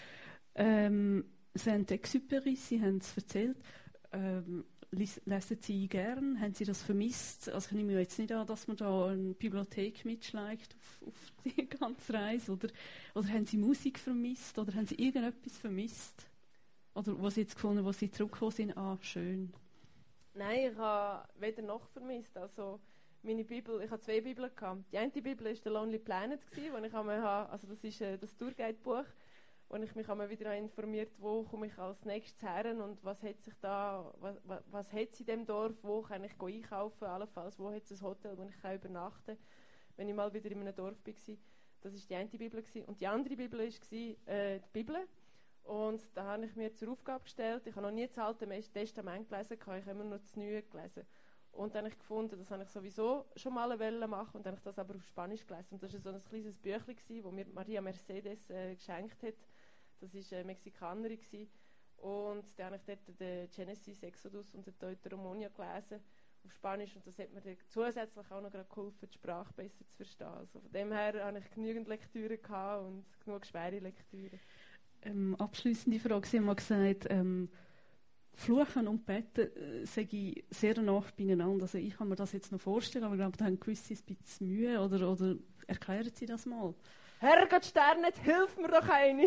Saint-Exupéry, Sie haben es erzählt, lesen Sie gern? Haben Sie das vermisst? Also ich nehme jetzt nicht an, dass man da eine Bibliothek mitschlägt auf die ganze Reise. Oder haben Sie Musik vermisst? Oder haben Sie irgendetwas vermisst? Oder was Sie jetzt gefunden, wo Sie zurückgekommen sind? Schön. Nein, ich habe weder noch vermisst. Also meine Bibel, ich hatte 2 Bibeln gehabt. Die eine Bibel war «The Lonely Planet», wo ich also das ist das Tourguide-Buch, wo ich mich wieder informiert habe, wo komme ich als nächstes her und was hat sich da, was hat es in diesem Dorf, wo kann ich einkaufen, allenfalls, wo hat es ein Hotel, wo ich übernachten kann, wenn ich mal wieder in einem Dorf war. Das war die eine Bibel. Und die andere Bibel war die Bibel. Und da habe ich mir zur Aufgabe gestellt, ich habe noch nie das Alte Testament gelesen, ich habe immer nur das Neue gelesen. Und dann habe ich gefunden, das habe ich sowieso schon mal machen, und dann habe ich das aber auf Spanisch gelesen. Und das war so ein kleines Büchlein, das mir Maria Mercedes geschenkt hat. Das war eine Mexikanerin. Und dann habe ich dort den Genesis, Exodus und den Deuteronomio gelesen auf Spanisch, und das hat mir zusätzlich auch noch geholfen, die Sprache besser zu verstehen. Also von dem her hatte ich genügend Lektüre gehabt und genug schwere Lektüre. Abschliessende Frage. Sie haben mal gesagt, Fluchen und Beten sage ich sehr nah beieinander. Also ich kann mir das jetzt noch vorstellen, aber ich glaube, da haben gewisse ein bisschen Mühe. Oder erklären Sie das mal? Herrgott Sternet, hilf mir doch einmal!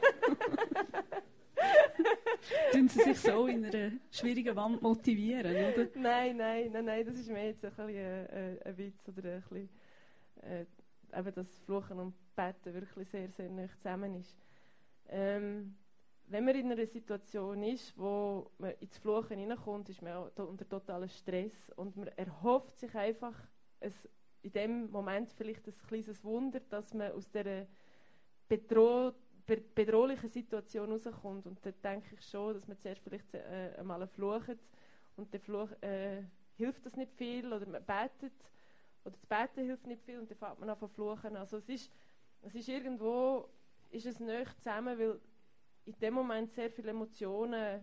Tun Sie sich so in einer schwierigen Wand motivieren, oder? Nein, das ist mir jetzt ein bisschen ein Witz, oder ein bisschen, eben, dass Fluchen und Beten wirklich sehr, sehr nah zusammen ist. Wenn man in einer Situation ist, wo man ins Fluchen hineinkommt, ist man unter totalem Stress, und man erhofft sich einfach in dem Moment vielleicht ein kleines Wunder, dass man aus dieser bedrohlichen Situation rauskommt. Und dann denke ich schon, dass man zuerst vielleicht einmal flucht, und der Fluch hilft das nicht viel, oder man betet, oder das Beten hilft nicht viel, und dann fängt man an zu fluchen. Also es ist irgendwo ist es nahe zusammen, weil in dem Moment sehr viele Emotionen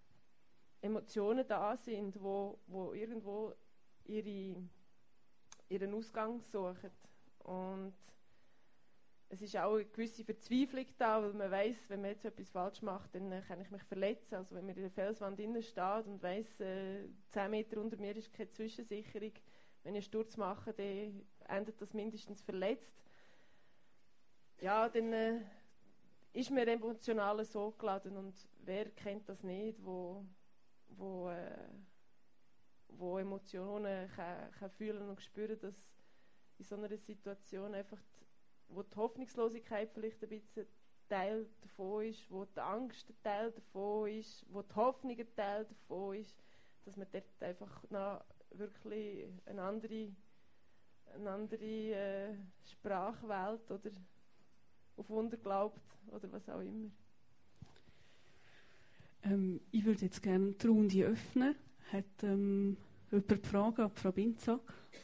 da sind, wo irgendwo ihren Ausgang suchen. Und es ist auch eine gewisse Verzweiflung da, weil man weiss, wenn man jetzt etwas falsch macht, dann kann ich mich verletzen. Also wenn man in der Felswand innen steht und weiss, 10 Meter unter mir ist keine Zwischensicherung, wenn ich einen Sturz mache, dann endet das mindestens verletzt. Ja, dann ist man emotional so geladen, und wer kennt das nicht, wo Emotionen kann fühlen und spüren, dass in so einer Situation einfach wo die Hoffnungslosigkeit vielleicht ein bisschen Teil davon ist, wo die Angst ein Teil davon ist, wo die Hoffnung ein Teil davon ist, dass man dort einfach noch wirklich eine andere eine andere Sprachwelt oder auf Wunder glaubt oder was auch immer. Ich würde jetzt gerne die Runde öffnen. Hat jemand Fragen an Frau Binzak?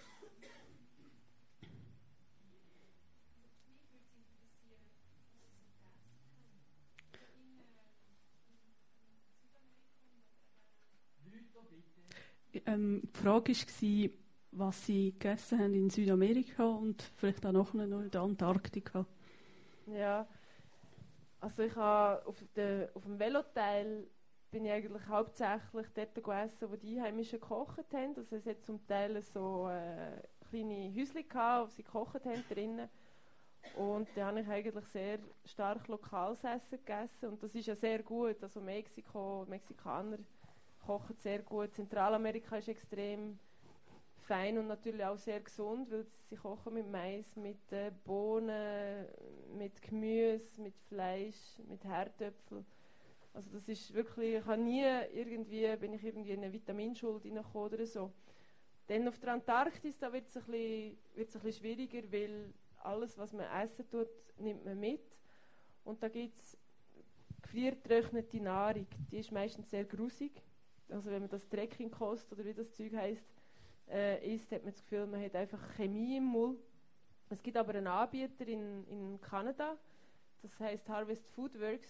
Die Frage war, was Sie gegessen haben in Südamerika und vielleicht auch noch in der Antarktika. Ja, also ich habe auf dem Veloteil bin ich eigentlich hauptsächlich dort gegessen, wo die Einheimischen gekocht haben. Also es hat zum Teil so kleine Häuschen gehabt, wo sie gekocht haben drinnen. Und da habe ich eigentlich sehr stark lokales Essen gegessen und das ist ja sehr gut. Also Mexikaner kochen sehr gut. Zentralamerika ist extrem fein und natürlich auch sehr gesund, weil sie kochen mit Mais, mit Bohnen, mit Gemüse, mit Fleisch, mit Herdöpfel. Also das ist wirklich, ich habe nie bin ich irgendwie in eine Vitaminschuld reingekommen oder so. Dann auf der Antarktis, da wird es ein bisschen schwieriger, weil alles, was man essen tut, nimmt man mit. Und da gibt es gefriergetrocknete Nahrung, die ist meistens sehr grusig. Also wenn man das Trekkingkost oder wie das Zeug heisst, isst, hat man das Gefühl, man hat einfach Chemie im Mund. Es gibt aber einen Anbieter in Kanada, das heisst Harvest Food Works.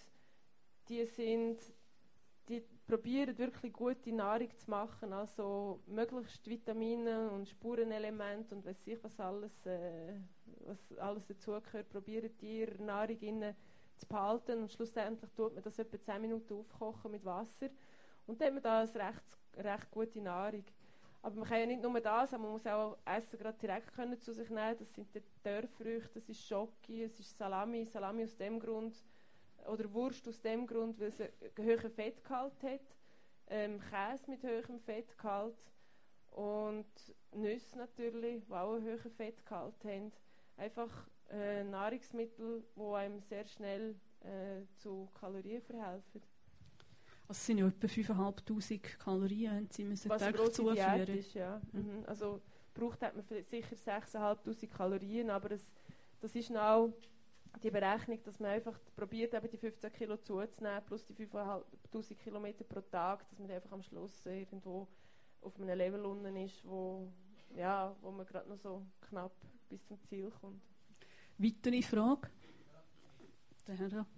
Die probieren wirklich gute Nahrung zu machen, also möglichst Vitamine und Spurenelemente und weiss ich was alles dazugehört, probieren die ihre Nahrung zu behalten und schlussendlich tut man das etwa 10 Minuten aufkochen mit Wasser und dann hat man da eine recht gute Nahrung. Aber man kann ja nicht nur das, man muss auch Essen gerade direkt können zu sich nehmen. Das sind die Dörrfrüchte, das ist Schoki, es ist Salami aus dem Grund, oder Wurst aus dem Grund, weil es einen hohen Fettgehalt hat, Käse mit hohem Fettgehalt und Nüsse natürlich, die auch einen hohen Fettgehalt haben. Einfach Nahrungsmittel, die einem sehr schnell zu Kalorien verhelfen. Also es sind ja etwa 5'500 Kalorien, haben Sie müssen was eine täglich grosse Diät zuführen. ist, ja. Mhm. Also braucht hat man sicher 6'500 Kalorien, aber das ist auch die Berechnung, dass man einfach probiert, eben die 15 Kilo zuzunehmen, plus die 5'500 Kilometer pro Tag, dass man einfach am Schluss irgendwo auf einem Level unten ist, wo man gerade noch so knapp bis zum Ziel kommt. Weitere Frage? Der Herr da.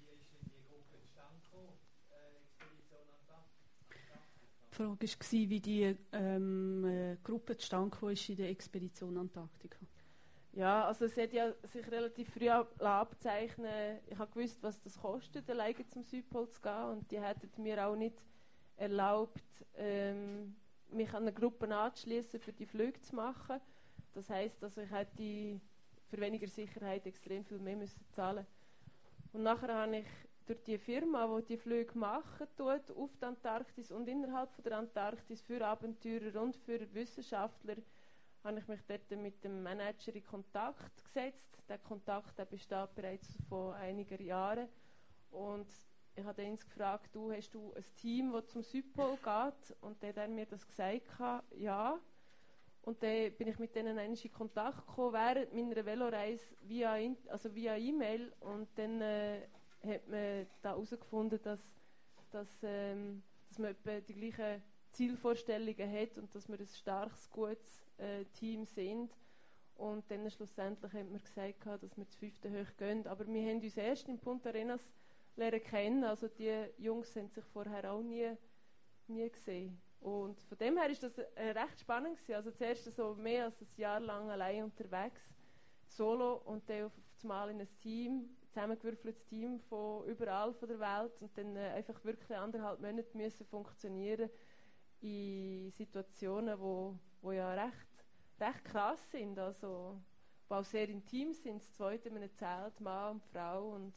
Die Frage war, wie die Gruppe zustande kam in der Expedition Antarktika. Ja, also es hat ja sich relativ früh abzeichnen. Ich habe gewusst, was das kostet, alleine zum Südpol zu gehen. Und die hätten mir auch nicht erlaubt, mich an eine Gruppe anzuschließen, für die Flüge zu machen. Das heisst, also ich hätte für weniger Sicherheit extrem viel mehr müssen zahlen. Und nachher habe ich durch die Firma, die Flüge machen tut, auf die Antarktis und innerhalb von der Antarktis für Abenteurer und für Wissenschaftler, habe ich mich dort mit dem Manager in Kontakt gesetzt. Der Kontakt besteht bereits vor einigen Jahren. Und ich habe ihn gefragt, hast du ein Team, das zum Südpol geht? Und der hat er mir das gesagt, ja. Und dann bin ich mit denen in Kontakt gekommen, während meiner Veloreise via E-Mail. Und dann hat man da herausgefunden, dass man etwa die gleichen Zielvorstellungen hat und dass wir ein starkes, gutes Team sind. Und dann schlussendlich hat man gesagt, dass wir das 5. hoch gehen. Aber wir haben uns erst in Punta Arenas lernen kennen. Also die Jungs haben sich vorher auch nie gesehen. Und von dem her ist das recht spannend gewesen. Also zuerst so mehr als ein Jahr lang allein unterwegs, solo, und dann auf einmal in ein Team, zusammengewürfeltes Team von überall von der Welt, und dann einfach wirklich 1,5 Monate müssen funktionieren in Situationen, wo ja recht krass sind, also die auch sehr intim sind. Das zweite in einem Zelt, Mann und Frau, und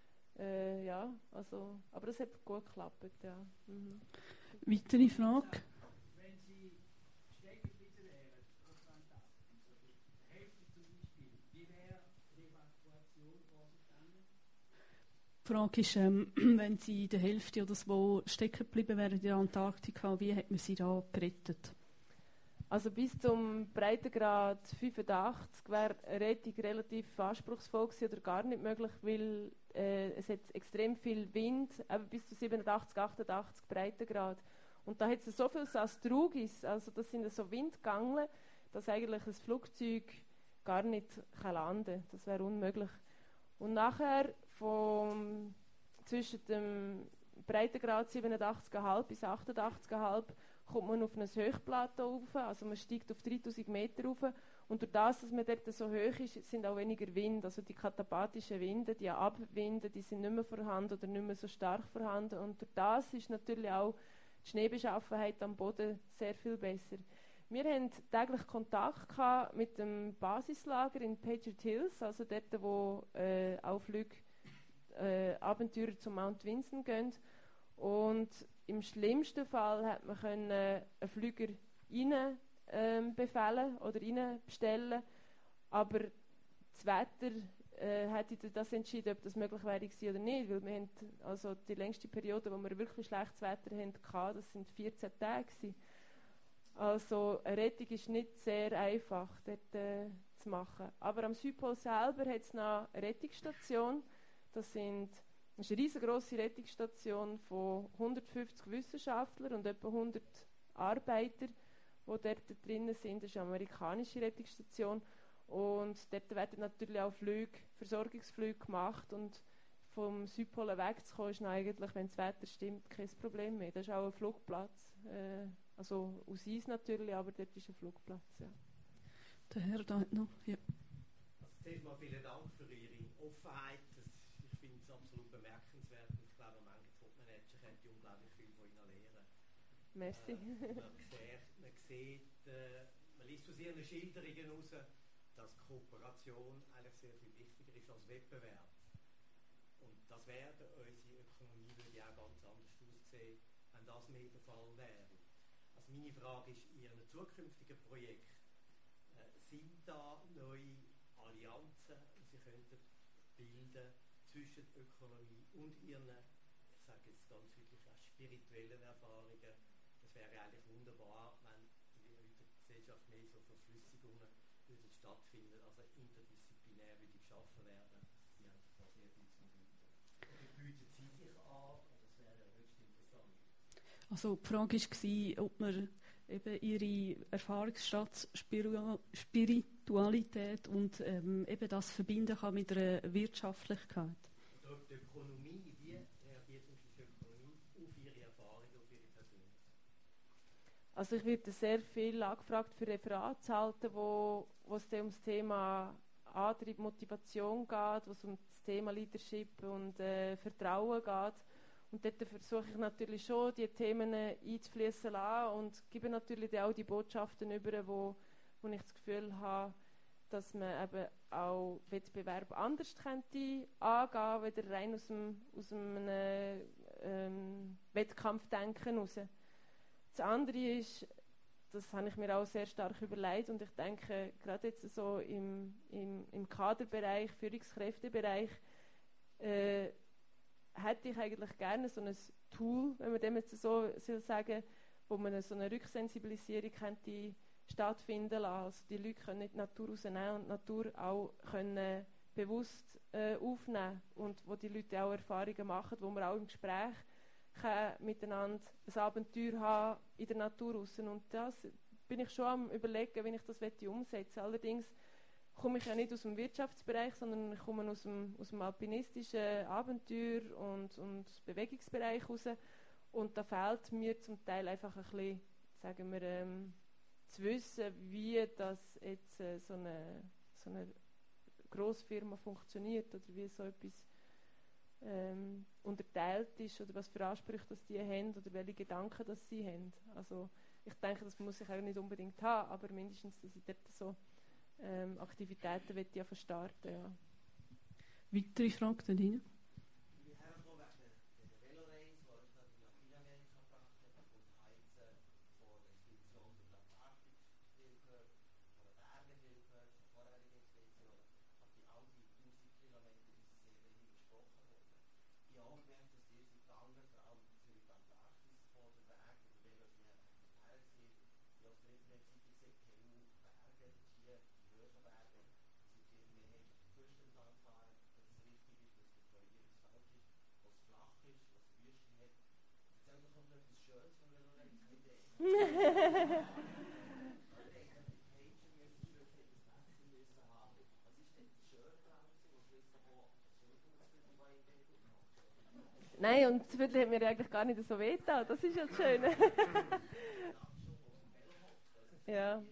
aber das hat gut geklappt, ja. Mhm. Weitere Frage? Wenn Sie stecken geblieben wären, auf Antarktis, also die Hälfte zum Beispiel, wie wäre die Evakuation vorgegangen? Die Frage ist, wenn Sie in der Hälfte oder so stecken geblieben wären in der Antarktika, wie hat man Sie da gerettet? Also bis zum Breitengrad 85 wäre eine Rettung relativ anspruchsvoll gewesen oder gar nicht möglich, weil es hat extrem viel Wind, eben bis zu 87, 88 Breitengrad. Und da hat es so viel Astrugis, also das sind so Windgangeln, dass eigentlich ein Flugzeug gar nicht landen kann. Das wäre unmöglich. Und nachher zwischen dem Breitengrad 87,5 bis 88,5 kommt man auf ein Höchplateau rauf, also man steigt auf 3000 Meter rauf. Und durch das, dass man dort so hoch ist, sind auch weniger Wind. Also die katabathischen Winde, die Abwinde, die sind nicht mehr vorhanden oder nicht mehr so stark vorhanden. Und durch das ist natürlich auch die Schneebeschaffenheit am Boden sehr viel besser. Wir hatten täglich Kontakt gehabt mit dem Basislager in Paget Hills, also dort, wo auch Abenteurer zum Mount Vinson gehen. Und im schlimmsten Fall hat man einen Flüger rein befehlen oder rein bestellen, aber das Wetter hätte das entschieden, ob das möglich wäre oder nicht, weil wir haben also die längste Periode, wo wir wirklich schlechtes Wetter hatten, das sind 14 Tage gewesen. Also eine Rettung ist nicht sehr einfach dort zu machen. Aber am Südpol selber hat es noch eine Rettungsstation. Das ist eine riesengroße Rettungsstation von 150 Wissenschaftlern und etwa 100 Arbeiter, die dort drinnen sind. Das ist eine amerikanische Rettungsstation. Und dort werden natürlich auch Versorgungsflüge gemacht. Und vom Südpol wegzukommen ist eigentlich, wenn das Wetter stimmt, kein Problem mehr. Das ist auch ein Flugplatz. Also aus Eis natürlich, aber dort ist ein Flugplatz. Ja. Der Herr da hat noch. Ja. Also zuerst mal vielen Dank für Ihre Offenheit. Ich finde es absolut bemerkenswert. Und ich glaube, manche Top-Manager könnte unglaublich viel von Ihnen lernen. Merci. Man liest aus Ihren Schilderungen heraus, dass Kooperation eigentlich sehr viel wichtiger ist als Wettbewerb. Und das wäre unsere Ökonomie würde ja auch ganz anders aussehen, wenn das mehr der Fall wäre. Also meine Frage ist, in Ihren zukünftigen Projekten, sind da neue Allianzen, die Sie könnten bilden zwischen Ökonomie und Ihren, ich sage jetzt ganz deutlich, auch spirituellen Erfahrungen? Das wäre eigentlich wunderbar, wenn in der Gesellschaft mehr so Verflüssigungen würden stattfinden, also interdisziplinär würde geschaffen werden. Sie haben da sehr viel zu bieten. Oder bieten Sie sich an? Das wäre höchst interessant. Also die Frage war, ob man eben ihre Erfahrungsschatz, Spiritualität und eben das verbinden kann mit einer Wirtschaftlichkeit. Oder ob die Ökonomie, wie reagiert die Ökonomie auf Ihre Erfahrungen, auf Ihre Persönlichkeit? Also ich werde sehr viel angefragt für Referate zu halten, wo es dann um das Thema Antrieb, Motivation geht, wo es um das Thema Leadership und Vertrauen geht. Und dort versuche ich natürlich schon, die Themen einzufließen lassen und gebe natürlich auch die Botschaften über, wo ich das Gefühl habe, dass man eben auch Wettbewerb anders könnte angehen, weder rein aus einem Wettkampfdenken heraus. Das andere ist, das habe ich mir auch sehr stark überlegt und ich denke, gerade jetzt so im Kaderbereich, Führungskräftebereich, hätte ich eigentlich gerne so ein Tool, wenn man dem jetzt so sagen, wo man so eine Rücksensibilisierung könnte stattfinden lassen. Also die Leute können nicht die Natur rausnehmen und die Natur auch können bewusst aufnehmen und wo die Leute auch Erfahrungen machen, wo man auch im Gespräch miteinander ein Abenteuer haben in der Natur raus. Und das bin ich schon am Überlegen, wie ich das umsetzen möchte. Allerdings komme ich ja nicht aus dem Wirtschaftsbereich, sondern ich komme aus dem alpinistischen Abenteuer und Bewegungsbereich raus. Und da fehlt mir zum Teil einfach ein bisschen, sagen wir, zu wissen, wie das jetzt so eine Grossfirma funktioniert oder wie so etwas unterteilt ist oder was für Ansprüche das die haben oder welche Gedanken das sie haben. Also ich denke, das muss ich auch nicht unbedingt haben, aber mindestens, dass ich dort so Aktivitäten möchte ich ja verstarten. Ja. Weitere Frage dann Ihnen? Wir haben wegen der Velorace, die ich nach Lateinamerika gebracht habe, und Heizen von der Expedition durch die Antarktis viel gehört, von den Bergen viel gehört, von vorherigen Expeditionen, aber die all die 1000 Kilometer ist sehr wenig besprochen worden. Ich habe auch gemerkt, dass die sind gegangen, vor allem durch die Antarktis, von der Weg, und der Velo ist mir hergesehen. Ich habe auf der Internetseite gesehen, Nein, und das Viertel hat mir eigentlich gar nicht so wehgetan. Das ist ja das Schöne. Ja.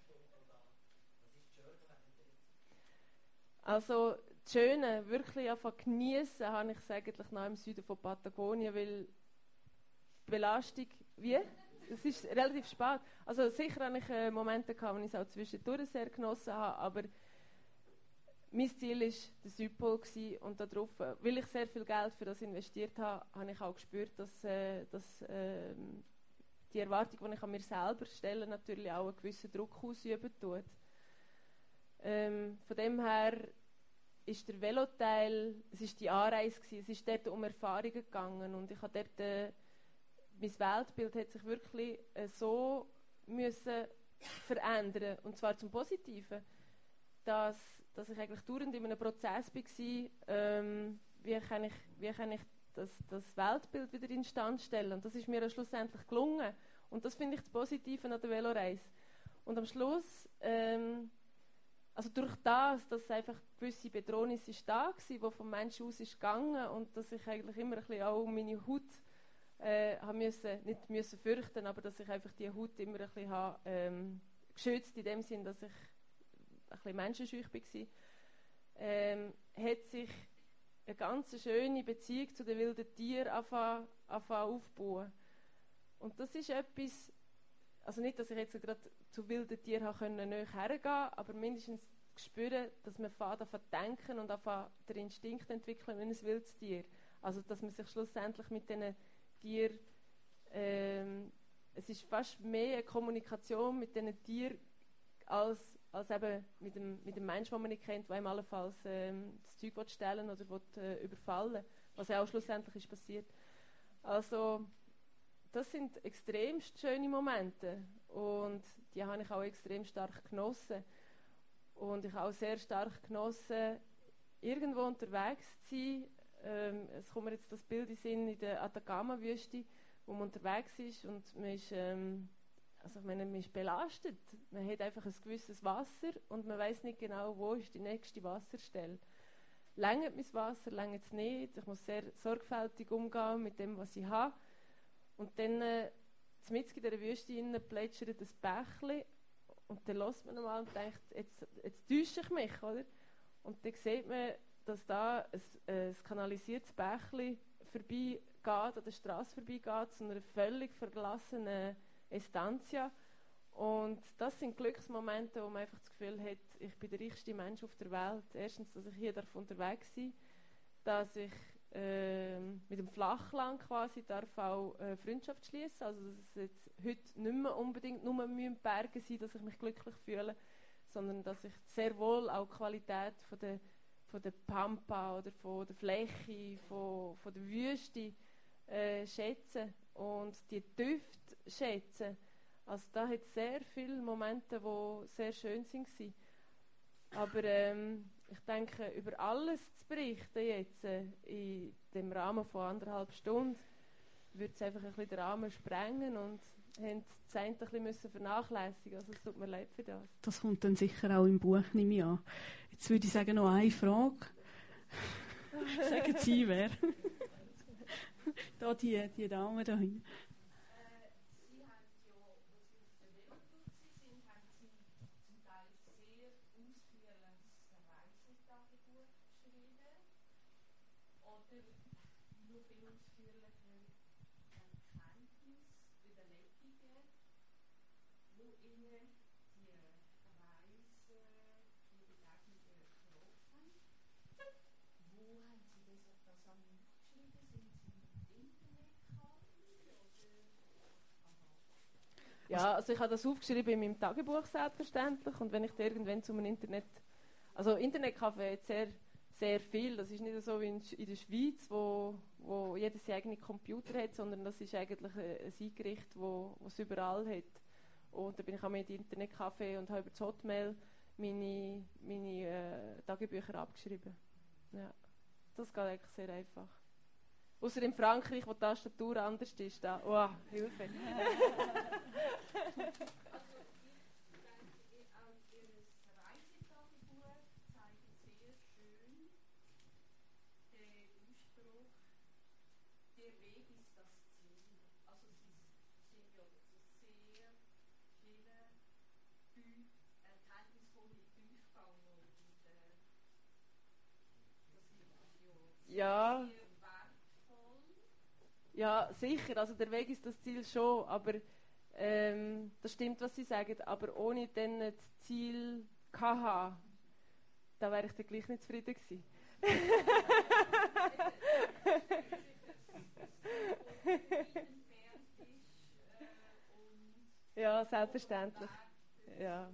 Also das Schöne, wirklich einfach genießen, habe ich es eigentlich noch im Süden von Patagonien, weil die Belastung, wie? Es ist relativ spät. Also sicher habe ich Momente gehabt, wo ich es auch zwischendurch sehr genossen habe, aber mein Ziel war der Südpol und darauf, weil ich sehr viel Geld für das investiert habe, habe ich auch gespürt, dass die Erwartung, die ich an mir selber stelle, natürlich auch einen gewissen Druck ausüben tut. Von dem her ist der Veloteil, es ist die Anreise gewesen, es ist dort um Erfahrungen gegangen und ich habe dort, mein Weltbild hat sich wirklich so müssen verändern, und zwar zum Positiven, dass ich eigentlich dauernd in einem Prozess war, wie kann ich das Weltbild wieder instand stellen, und das ist mir schlussendlich gelungen, und das finde ich das Positive an der Veloreise. Und am Schluss, also durch das, dass einfach gewisse Bedrohung ist da war, die vom Menschen aus ist gegangen, und dass ich eigentlich immer ein bisschen auch meine Haut nicht müssen fürchten, aber dass ich einfach die Haut immer ein bisschen geschützt, in dem Sinn, dass ich ein bisschen menschenscheu war, hat sich eine ganz schöne Beziehung zu den wilden Tieren angefangen aufzubauen. Und das ist etwas, also nicht, dass ich jetzt gerade zu wilden Tieren näher hergehen konnte, aber mindestens spüren, dass man anfängt denken und den Instinkt entwickeln wie ein wildes Tier. Also dass man sich schlussendlich mit diesen Tieren, es ist fast mehr eine Kommunikation mit diesen Tieren als eben mit dem Menschen, den man nicht kennt, der einem allenfalls das Zeug stellen oder überfallen, was ja auch schlussendlich ist passiert. Also das sind extremst schöne Momente und die habe ich auch extrem stark genossen. Und ich habe auch sehr stark genossen, irgendwo unterwegs zu sein. Es kommt mir jetzt das Bild in den Sinn in der Atacama-Wüste, wo man unterwegs ist und man ist, man ist belastet. Man hat einfach ein gewisses Wasser und man weiß nicht genau, wo ist die nächste Wasserstelle. Längert mein Wasser, längert es nicht. Ich muss sehr sorgfältig umgehen mit dem, was ich habe. Und dann, mitten in dieser Wüste plätschert ein Bächli und dann hört man einmal und denkt, jetzt täusche ich mich, oder? Und dann sieht man, dass da ein kanalisiertes Bächli vorbeigeht, an der Straße vorbeigeht, zu einer völlig verlassenen Estancia. Und das sind Glücksmomente, wo man einfach das Gefühl hat, ich bin der reichste Mensch auf der Welt. Erstens, dass ich hier unterwegs sein darf, dass ich mit dem Flachland quasi darf auch Freundschaft schließen. Also dass es jetzt heute nicht mehr unbedingt nur Berge sein, dass ich mich glücklich fühle, sondern dass ich sehr wohl auch die Qualität von der Pampa oder von der Fläche, von der Wüste schätze und die Düfte schätze. Also da hat es sehr viele Momente, die sehr schön waren. Aber ich denke, über alles zu berichten jetzt in dem Rahmen von 1,5 Stunden, würde es einfach ein bisschen den Rahmen sprengen und haben das eine ein bisschen vernachlässigen. Also es tut mir leid für das. Das kommt dann sicher auch im Buch, nehme ich an. Jetzt würde ich sagen, noch eine Frage. Sagen Sie, wer? Da die Dame da hinten. Ja, also ich habe das aufgeschrieben in meinem Tagebuch selbstverständlich und wenn ich da irgendwann zu einem Internetcafé hat sehr, sehr viel, das ist nicht so wie in der Schweiz, wo jeder seinen eigenen Computer hat, sondern das ist eigentlich ein Eingericht, wo es überall hat. Und da bin ich auch mit Internetcafé und habe über das Hotmail meine Tagebücher abgeschrieben. Ja, das geht eigentlich sehr einfach. Außer in Frankreich, wo die Tastatur anders ist. Da, oh, Hilfe. Ja. Ja, sicher. Also der Weg ist das Ziel schon, aber das stimmt, was Sie sagen. Aber ohne dann das Ziel KH, da wäre ich dann gleich nicht zufrieden gewesen. Ja, selbstverständlich. Ja.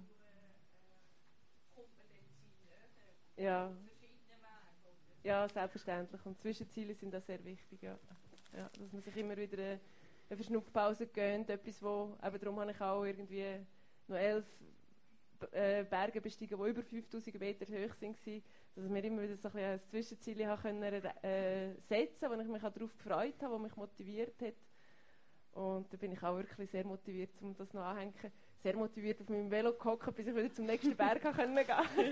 Ja. Ja, selbstverständlich. Und Zwischenziele sind da sehr wichtig. Ja. Ja, dass man sich immer wieder eine Verschnupfpause gönnt. Etwas, wo, eben darum habe ich auch irgendwie noch 11 Berge bestiegen, die über 5000 Meter hoch waren. Dass wir immer wieder so ein Zwischenziel setzen konnte, wo ich mich auch darauf gefreut habe, wo mich motiviert hat. Und da bin ich auch wirklich sehr motiviert, um das noch anzuhängen. Sehr motiviert auf meinem Velo gehockt, bis ich wieder zum nächsten Berg gehen konnte.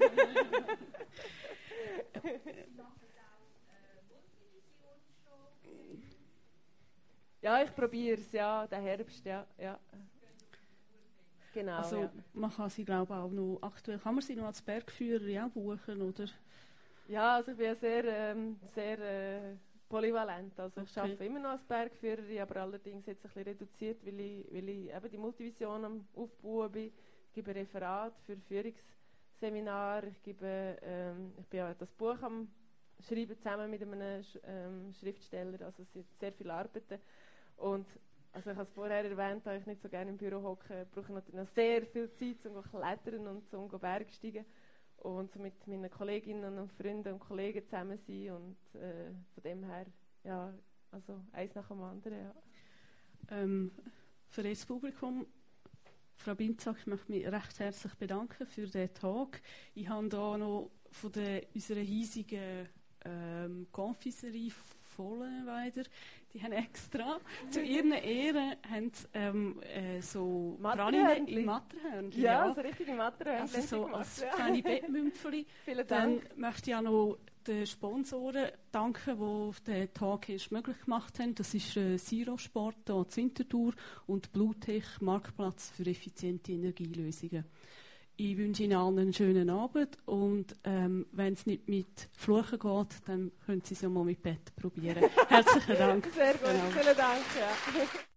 Ja, ich probiere es, ja, den Herbst, ja. Genau, Also ja. man kann sie, glaube ich, auch noch aktuell, kann man sie noch als Bergführer auch buchen, oder? Ja, also ich bin ja sehr polyvalent. Also ich arbeite immer noch als Bergführerin, aber allerdings jetzt ein bisschen reduziert, weil ich eben die Multivision am Aufbauen bin. Ich gebe Referat für Führungsseminar. Ich bin ja das Buch am Schreiben zusammen mit einem Schriftsteller. Also es sind sehr viele Arbeiten. Und also ich habe es vorher erwähnt, da ich nicht so gerne im Büro hocke, brauche ich natürlich noch sehr viel Zeit, um zu klettern und zum Bergsteigen. Und so mit meinen Kolleginnen und Freunden und Kollegen zusammen sein. Und von dem her, ja, also eins nach dem anderen, ja. Für das Publikum, Frau Binzak, ich möchte mich recht herzlich bedanken für diesen Tag. Ich habe hier noch von unserer hiesigen Confiserie Vollenweider, die haben extra zu ihren Ehren so Praline im Matterhörnchen. Ja, so richtige Matterhörnchen. Also so als kleine Bettmümpfeli. Vielen Dank. Dann möchte ich auch noch den Sponsoren danken, die den Tag erst möglich gemacht haben. Das ist Sirosport hier in Winterthur und Bluetech, Marktplatz für effiziente Energielösungen. Ich wünsche Ihnen allen einen schönen Abend und wenn es nicht mit Fluchen geht, dann können Sie es ja mal mit Bett probieren. Herzlichen Dank. Sehr gut, vielen Dank. Ja.